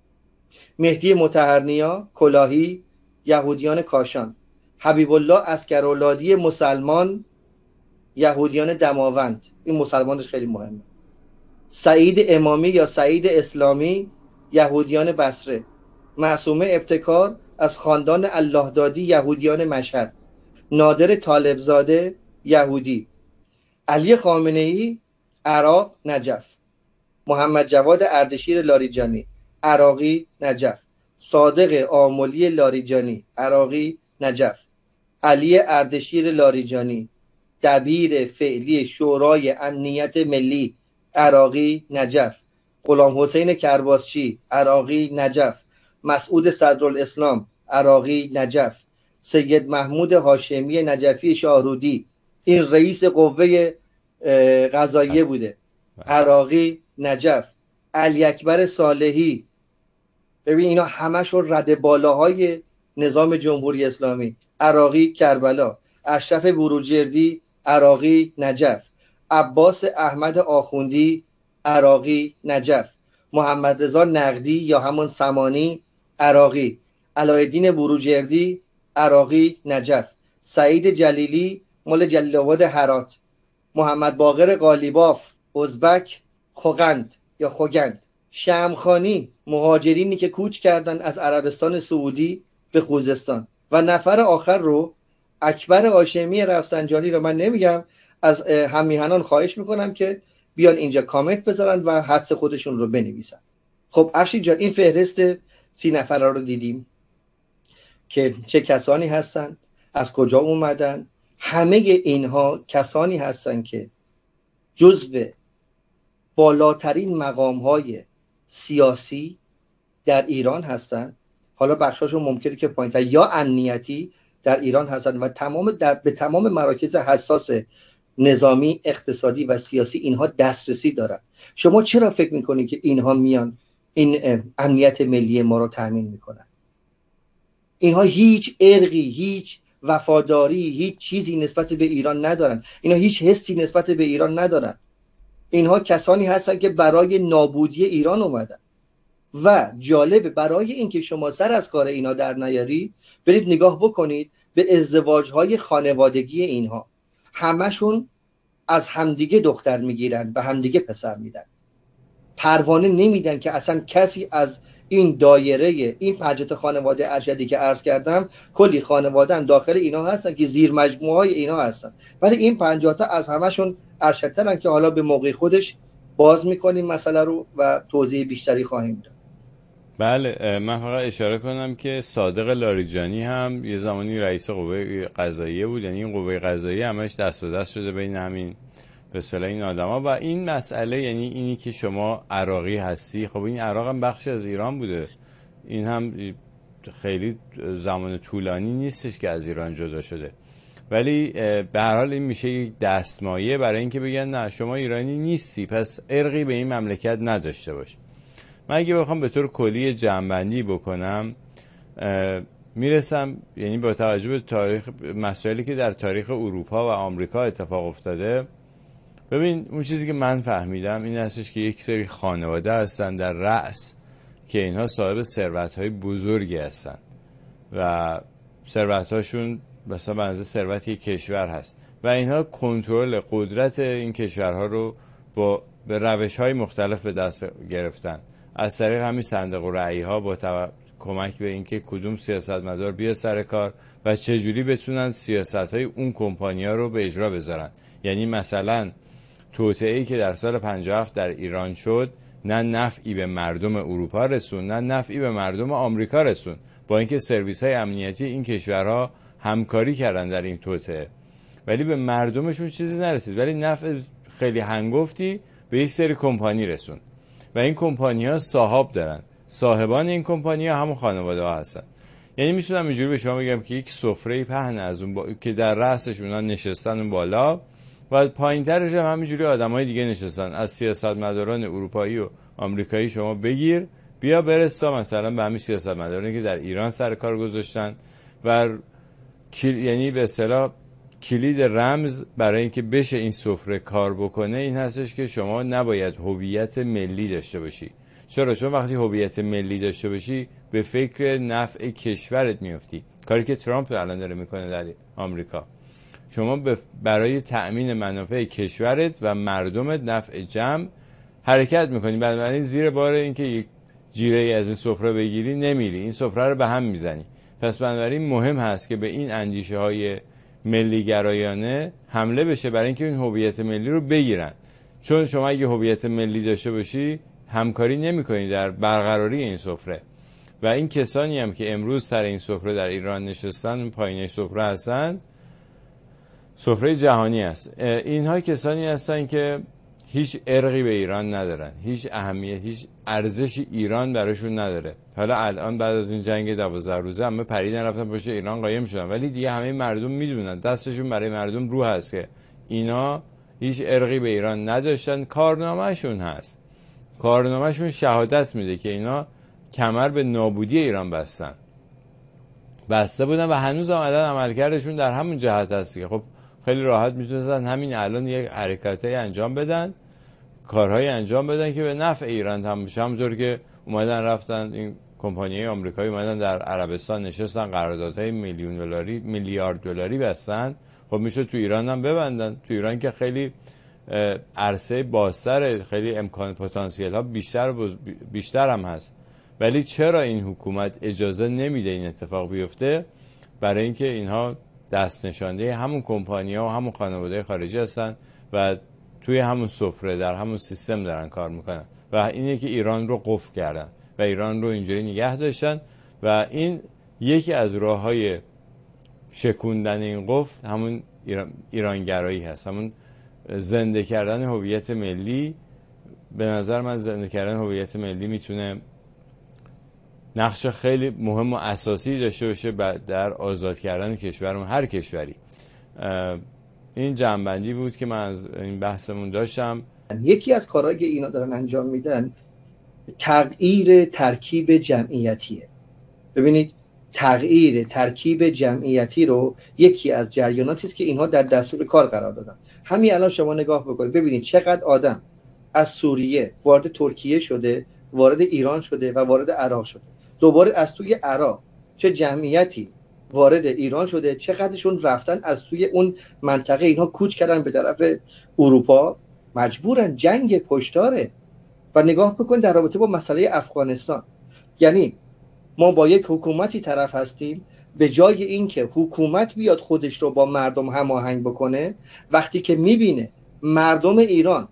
مهدی مطهرنیا کلاهی یهودیان کاشان. حبیب الله عسکرولادی مسلمان یهودیان دماوند، این مسلمانش خیلی مهمه. سعید امامی یا سعید اسلامی یهودیان بصره. معصومه ابتکار از خاندان الله دادی یهودیان مشهد. نادر طالبزاده یهودی. علی خامنه‌ای عراق نجف. محمد جواد اردشیر لاریجانی عراقی نجف. صادق آملی لاریجانی عراقی نجف. علی اردشیر لاریجانی دبیر فعلی شورای امنیت ملی عراقی نجف. غلام حسین کرباسچی عراقی نجف. مسعود صدرالاسلام عراقی نجف. سید محمود هاشمی نجفی شاهرودی، این رئیس قوه قضاییه بوده، عراقی نجف. علی اکبر صالحی، ببین اینا همشون رد بالاهای نظام جمهوری اسلامی، عراقی کربلا. اشرف بروجردی عراقی نجف. عباس احمد آخوندی عراقی نجف. محمد رضا نقدی یا همون سمانی عراقی. علایالدین بروجردی عراقی نجف. سعید جلیلی مال جلیل آباد هرات. محمد باقر قالیباف ازبک خوگند یا خوگند. شمخانی مهاجرینی که کوچ کردن از عربستان سعودی به خوزستان. و نفر آخر رو اکبر هاشمی رفسنجانی رو من نمیگم، از هممیهنان خواهش میکنم که بیان اینجا کامنت بذارن و حدس خودشون رو بنویسن. خب افشین جان، این فهرست سی نفره رو دیدیم که چه کسانی هستن، از کجا اومدن. همه اینها کسانی هستن که جزو بالاترین مقام‌های سیاسی در ایران هستن. حالا بخشاشون ممکنه که پایین‌تر یا امنیتی در ایران هستن و تمام در به تمام مراکز حساس نظامی، اقتصادی و سیاسی اینها دسترسی دارن. شما چرا فکر میکنید که اینها میان این امنیت ملی ما رو تامین میکنن؟ اینها هیچ ارقی، هیچ وفاداری، هیچ چیزی نسبت به ایران ندارن. اینها هیچ حسی نسبت به ایران ندارن. اینها کسانی هستن که برای نابودی ایران اومدن. و جالب برای اینکه شما سر از کار اینا در نیاری، برید نگاه بکنید به ازدواج‌های خانوادگی اینها. همشون از همدیگه دختر میگیرن و همدیگه پسر میدن. پروانه نمیدن که اصلا کسی از این دایره، این پنجاه تا خانواده ارشدی که عرض کردم، کلی خانواده هم داخل اینا هستن که زیر مجموعه های اینا هستن، ولی این پنجاه تا از همشون ارشدترن که حالا به موقع خودش باز میکنیم مسئله رو و توضیح بیشتری خواهیم داد. بله، من فقط اشاره کنم که صادق لاریجانی هم یه زمانی رئیس قوه قضاییه بود، یعنی این قوه قضاییه همش دست به دست شده بین همین به اصطلاح این آدما. و این مسئله، یعنی اینی که شما عراقی هستی، خب این عراق هم بخشی از ایران بوده، این هم خیلی زمان طولانی نیستش که از ایران جدا شده، ولی به هر حال این میشه یک دستمایه برای اینکه بگن نه شما ایرانی نیستی پس ارقی به این مملکت نداشته باش. من اگه بخوام به طور کلی جمع‌بندی بکنم میرسم، یعنی با توجه به تاریخ مسائلی که در تاریخ اروپا و آمریکا اتفاق افتاده، ببین اون چیزی که من فهمیدم این هستش که یک سری خانواده هستن در رأس که اینها صاحب ثروت‌های بزرگی هستن و ثروت‌هاشون مثلا به اندازه ثروت یک کشور هست و اینها کنترل قدرت این کشورها رو با به روش‌های مختلف به دست گرفتن، از طریق همین صندوق رأی‌ها با تو... کمک به اینکه کدوم سیاستمدار بیاد سر کار و چه جوری بتونن سیاست‌های اون کمپانی‌ها رو به اجرا بذارن. یعنی مثلا توطئه‌ای که در سال پنجاه و هفت در ایران شد نه نفعی به مردم اروپا رسون نه نفعی به مردم آمریکا رسون، با اینکه سرویس‌های امنیتی این کشورها همکاری کردن در این توطئه، ولی به مردمشون چیزی نرسید، ولی نفع خیلی هنگفتی به یک سری کمپانی رسون و این کمپانی‌ها صاحب دارن. صاحبان این کمپانی‌ها همون خانواده‌ها هستن. یعنی میتونم اینجوری به شما بگم که یک سفره پهن از اون با... که در رأسش اونا نشستن اون بالا و پایین‌ترش هم همینجوری آدمای دیگه نشستن، از سیاستمداران اروپایی و آمریکایی شما بگیر بیا برستا مثلا به همین سیاستمدارانی که در ایران سر کار گذاشتن و کل... یعنی به اصطلاح کلید رمز برای اینکه بشه این سفره کار بکنه این هستش که شما نباید هویت ملی داشته باشی. چرا؟ چون وقتی هویت ملی داشته باشی به فکر نفع کشورت میافتی، کاری که ترامپ الان داره میکنه در آمریکا. شما برای تأمین منافع کشورت و مردمت نفع جمع حرکت میکنی، بنابراین زیر بار اینکه یک جیره از این سفره بگیری نمیری، این سفره رو به هم میزنی. پس بنابراین مهم هست که به این اندیشه های ملی گرایانه حمله بشه برای اینکه این هویت ملی رو بگیرن. چون شما اگه هویت ملی داشته باشی همکاری نمی‌کنی در برقراری این سفره و این کسانی هم که امروز سر این سفره در ایران نشستن پایینه سفره هستن، سفره جهانی است. اینها کسانی هستن که هیچ ارقی به ایران ندارن، هیچ اهمیت، هیچ ارزشی ایران براشون نداره. حالا الان بعد از این جنگ دوازده روزه همه پریدن رفتن پشت ایران قایم شدن، ولی دیگه همه مردم میدونن، دستشون برای مردم رو هست که اینا هیچ ارقی به ایران نداشتن. کارنامه‌شون هست، کارنامه‌شون شهادت میده که اینا کمر به نابودی ایران بستن بسته بودن و هنوز هم الان عملکردشون در همون جهت هست که خب خیلی راحت میتونستن همین الان یک حرکتای انجام بدن، کارهای انجام بدن که به نفع ایران هم بشه. همونطور که اومدن رفتن این کمپانی‌های آمریکایی اومدن در عربستان نشستن قراردادهای میلیون دلاری میلیارد دلاری بستن، خب میشه تو ایران هم ببندن. تو ایران که خیلی عرصه بازتر، خیلی امکان پتانسیل ها بیشتر بیشتر هم هست، ولی چرا این حکومت اجازه نمیده این اتفاق بیفته؟ برای اینکه اینها دست نشانده همون کمپانی‌ها و همون خانواده خارجی هستن و توی همون سفره در همون سیستم دارن کار میکنن و اینه که ایران رو قفل کردن و ایران رو اینجوری نگه داشتن و این یکی از راه‌های شکوندن این قفل همون ایران ایرانگرایی هست، همون زنده کردن هویت ملی. به نظر من زنده کردن هویت ملی میتونه نقش خیلی مهم و اساسی داشته باشه در آزاد کردن کشورمون، هر کشوری. این جنبندی بود که من از این بحثمون داشتم. یکی از کارهایی که اینا دارن انجام میدن تغییر ترکیب جمعیتیه. ببینید تغییر ترکیب جمعیتی رو یکی از جریاناتی است که اینها در دستور کار قرار دادن. همین الان شما نگاه بکنید ببینید چقدر آدم از سوریه وارد ترکیه شده، وارد ایران شده و وارد عراق شده، دوباره از توی عراق چه جمعیتی وارد ایران شده، چقدرشون رفتن از توی اون منطقه اینها کوچ کردن به طرف اروپا، مجبورن، جنگ پشتاره. و نگاه بکن در رابطه با مسئله افغانستان، یعنی ما با یک حکومتی طرف هستیم، به جای اینکه حکومت بیاد خودش رو با مردم هماهنگ بکنه، وقتی که میبینه مردم ایران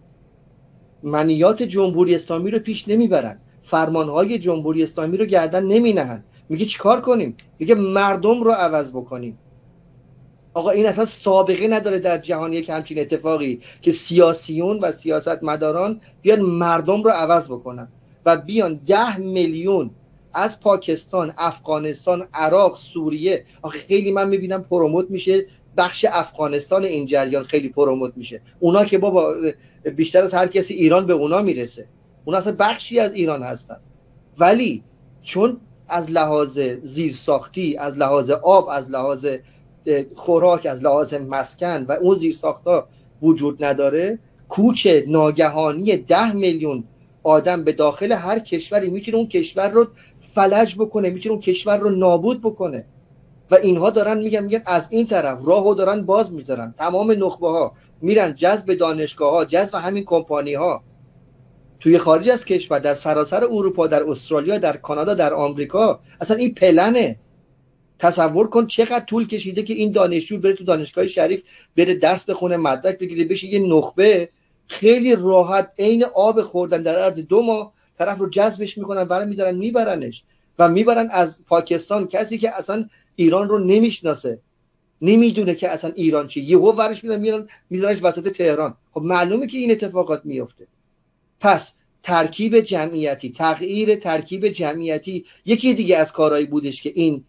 منیات جمهوری اسلامی رو پیش نمیبرن، فرمانهای جمهوری اسلامی رو گردن نمینهن، میگه چیکار کنیم؟ میگه مردم رو عوض بکنیم. آقا این اصلا سابقه نداره در جهان یک همچین اتفاقی که سیاسیون و سیاستمداران بیان مردم رو عوض بکنن و بیان ده میلیون از پاکستان، افغانستان، عراق، سوریه. آخه خیلی من میبینم پروموت میشه بخش افغانستان این جریان، خیلی پروموت میشه. اونا که بابا بیشتر از هر کسی ایران به اونا میرسه، اونا اصلا بخشی از ایران هستن. ولی چون از لحاظ زیرساختی، از لحاظ آب، از لحاظ خوراک، از لحاظ مسکن و اون زیرساخت‌ها وجود نداره، کوچ ناگهانی ده میلیون آدم به داخل هر کشوری میتونه اون کشور رو فلج بکنه، میتونه اون کشور رو نابود بکنه. و اینها دارن میگن میگن از این طرف راهو دارن باز میذارن، تمام نخبه ها میرن جذب دانشگاه ها، جذب همین کمپانی ها توی خارج از کشور، در سراسر اروپا، در استرالیا، در کانادا، در آمریکا. اصلا این پلنه. تصور کن چقدر طول کشیده که این دانشجو بره تو دانشگاه شریف، بره درس بخونه، مدرک بگیره، بشه یه نخبه. خیلی راحت عین آب خوردن در عرض دو ماه طرف رو جذبش میکنن، برای میدارن میبرنش و میبرن از پاکستان کسی که اصلا ایران رو نمیشناسه، نمیدونه که اصلا ایران چی، یهو ورش میدن میرن میذارنش وسط تهران. خب معلومه که این اتفاقات میفته. پس ترکیب جمعیتی، تغییر ترکیب جمعیتی یکی دیگه از کارهایی بودش که این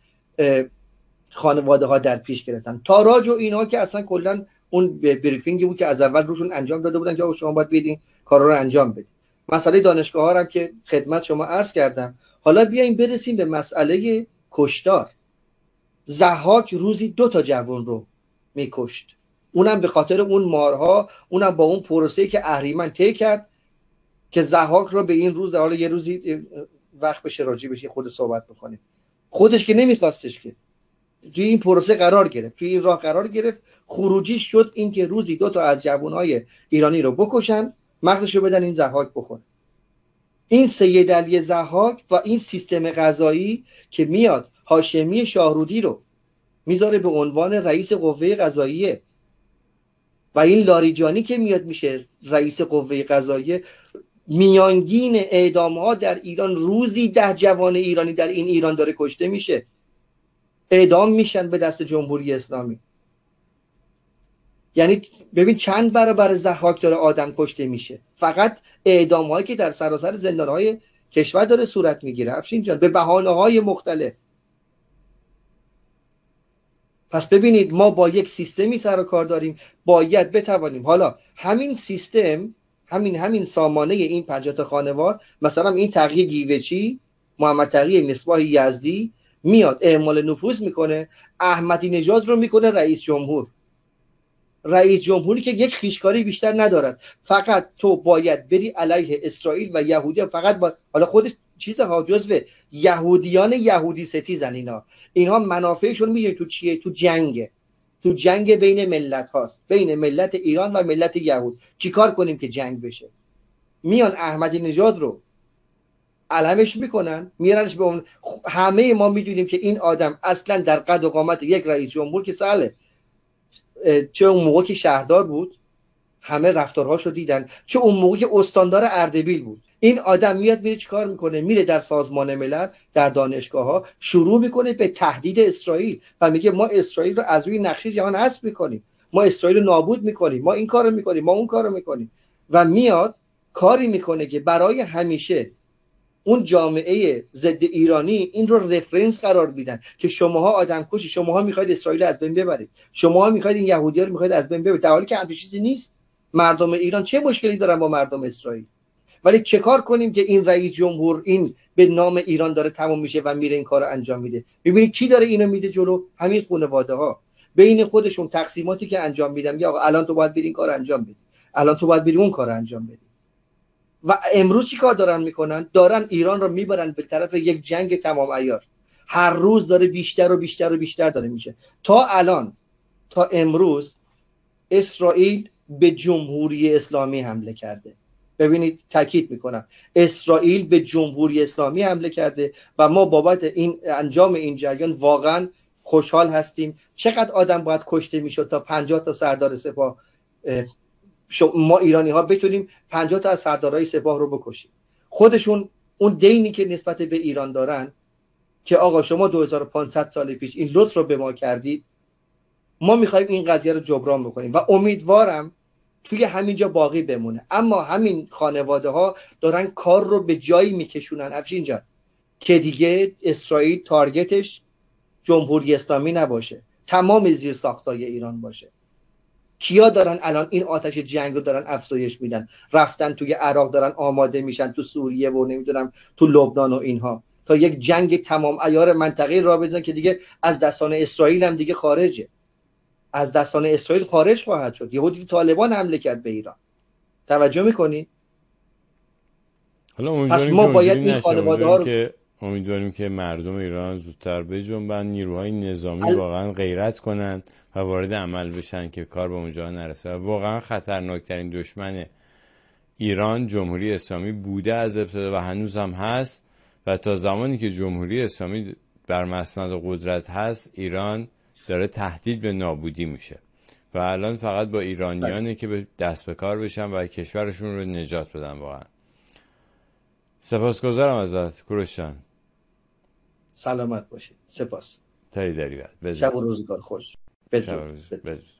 خانواده ها در پیش گرفتن. تاراج و اینا که اصلا کلا اون بریفینگی بود که از اول روشون انجام داده بودن که شما باید بدین کارا رو انجام بدین. مسئله دانشگاه ها هم که خدمت شما عرض کردم. حالا بیایم برسیم به مسئله کشتار. ضحاک روزی دو تا جوان رو میکشت، اونم به خاطر اون مارها، اونم با اون پروسه‌ای که اهریمن طی کرد که ضحاک رو به این روز، حالا یه روزی وقت بشه راجع بشه خود صحبت بکنیم، خودش که نمیخواستش که توی این پروسه قرار گرفت، توی این راه قرار گرفت. خروجی شد این که روزی دو تا از جوانای ایرانی رو بکشن، مغزش رو بدن این ضحاک بخوره. این سید علی ضحاک و این سیستم قضایی که میاد هاشمی شاهرودی رو میذاره به عنوان رئیس قوه قضاییه و این لاریجانی که میاد میشه رئیس قوه قضاییه، میانگین اعدام ها در ایران روزی ده جوان ایرانی در این ایران داره کشته میشه، اعدام میشن به دست جمهوری اسلامی. یعنی ببین چند برابر ضحاک داره آدم کشته میشه. فقط اعدام هایی که در سراسر زندان های کشور داره صورت میگیره افشین جان، به بهانه های مختلف. پس ببینید ما با یک سیستمی سر و کار داریم، باید بتوانیم حالا همین سیستم، همین همین سامانه این پنجاه تا خانوار، مثلا این تقی گیوچی، محمد تقی مصباح یزدی میاد اعمال نفوذ میکنه، احمدی نژاد رو میکنه رئیس جمهور. رئیس جمهوری که یک خویشکاری بیشتر ندارد، فقط تو باید بری علیه اسرائیل و یهودی، فقط با... حالا خودش چیزها جزو یهودیان یهودی ستیزن. اینا اینها منافعشون میگه تو چیه؟ تو جنگه، تو جنگ بین ملت هاست، بین ملت ایران و ملت یهود. چیکار کنیم که جنگ بشه؟ میان احمدی نژاد رو علمش میکنن، میارنش به اون. همه ما میدونیم که این آدم اصلا در قد و قامت یک رئیس جمهور که ساله، چه اون موقع که شهردار بود همه رفتارهاشو دیدن، چه اون موقع که استاندار اردبیل بود. این آدم میاد میره چیکار میکنه؟ میره در سازمان ملل، در دانشگاه ها شروع میکنه به تهدید اسرائیل و میگه ما اسرائیل رو از روی نقشه جهان حذف میکنیم، ما اسرائیل رو نابود میکنیم، ما این کارو میکنیم، ما اون کارو میکنیم. و میاد کاری میکنه که برای همیشه اون جامعه ضد ایرانی این رو رفرنس قرار میدن که شماها آدم کشی، شماها میخواید اسرائیل از بین ببرید، شماها میخواید این یهودی‌ها رو میخواید از بین ببرید، در حالی که همچین چیزی نیست. مردم ایران چه مشکلی دارن با مردم اسرائیل؟ ولی چه کار کنیم که این رئیس جمهور این به نام ایران داره تموم میشه و میره این کارو انجام میده؟ ببینید کی داره اینو میده جلو؟ همین خانواده‌ها بین خودشون تقسیماتی که انجام میدن، میگه آقا الان تو باید بری این کارو انجام بدی، الان تو باید بری اون کارو انجام بدی. و امروز چی کار دارن میکنن؟ دارن ایران رو میبرن به طرف یک جنگ تمام عیار. هر روز داره بیشتر و بیشتر و بیشتر داره میشه. تا الان، تا امروز اسرائیل به جمهوری اسلامی حمله کرده. ببینید تاکید میکنم، اسرائیل به جمهوری اسلامی حمله کرده و ما بابت این انجام این جریان واقعا خوشحال هستیم. چقدر آدم باید کشته میشد تا پنجاه تا سردار سپاه، ما ایرانی ها بتونیم پنجاه تا از سردارای سپاه رو بکشیم؟ خودشون اون دینی که نسبت به ایران دارن که آقا شما دو هزار و پانصد سال پیش این لطف رو به ما کردید، ما میخوایم این قضیه رو جبران بکنیم و امیدوارم توی همینجا باقی بمونه. اما همین خانواده ها دارن کار رو به جایی میکشونن افشین جان که دیگه اسرائیل تارگتش جمهوری اسلامی نباشه، تمام زیر ساختای ایران باشه. کیا دارن الان این آتش جنگ رو دارن افزایش میدن؟ رفتن توی عراق دارن آماده میشن، تو سوریه و نمیدونم تو لبنان و اینها، تا یک جنگ تمام عیار منطقه‌ای را بزنن که دیگه از دستان اسرائیل هم دیگه خارجه، از دستان اسرائیل خارج خواهد شد. یهودی طالبان حمله کرد به ایران. توجه میکنی؟ حالا امیدواریم ما که باید این خانواده ها رو که امیدواریم که مردم ایران زودتر بجنبن، نیروهای نظامی ال... واقعا غیرت کنند و وارد عمل بشن که کار به اونجا نرسه. واقعا خطرناکترین دشمن ایران جمهوری اسلامی بوده از ابتدا و هنوز هم هست و تا زمانی که جمهوری اسلامی بر مسند قدرت هست ایران داره تهدید به نابودی میشه و الان فقط با ایرانیانه که به دست به کار بشن و کشورشون رو نجات بدن. واقعا سپاسگزارم ازت کوروش جان. سلامت باشید. سپاس. تایی داری بعد. شب و روزگار خوش. شب و روز.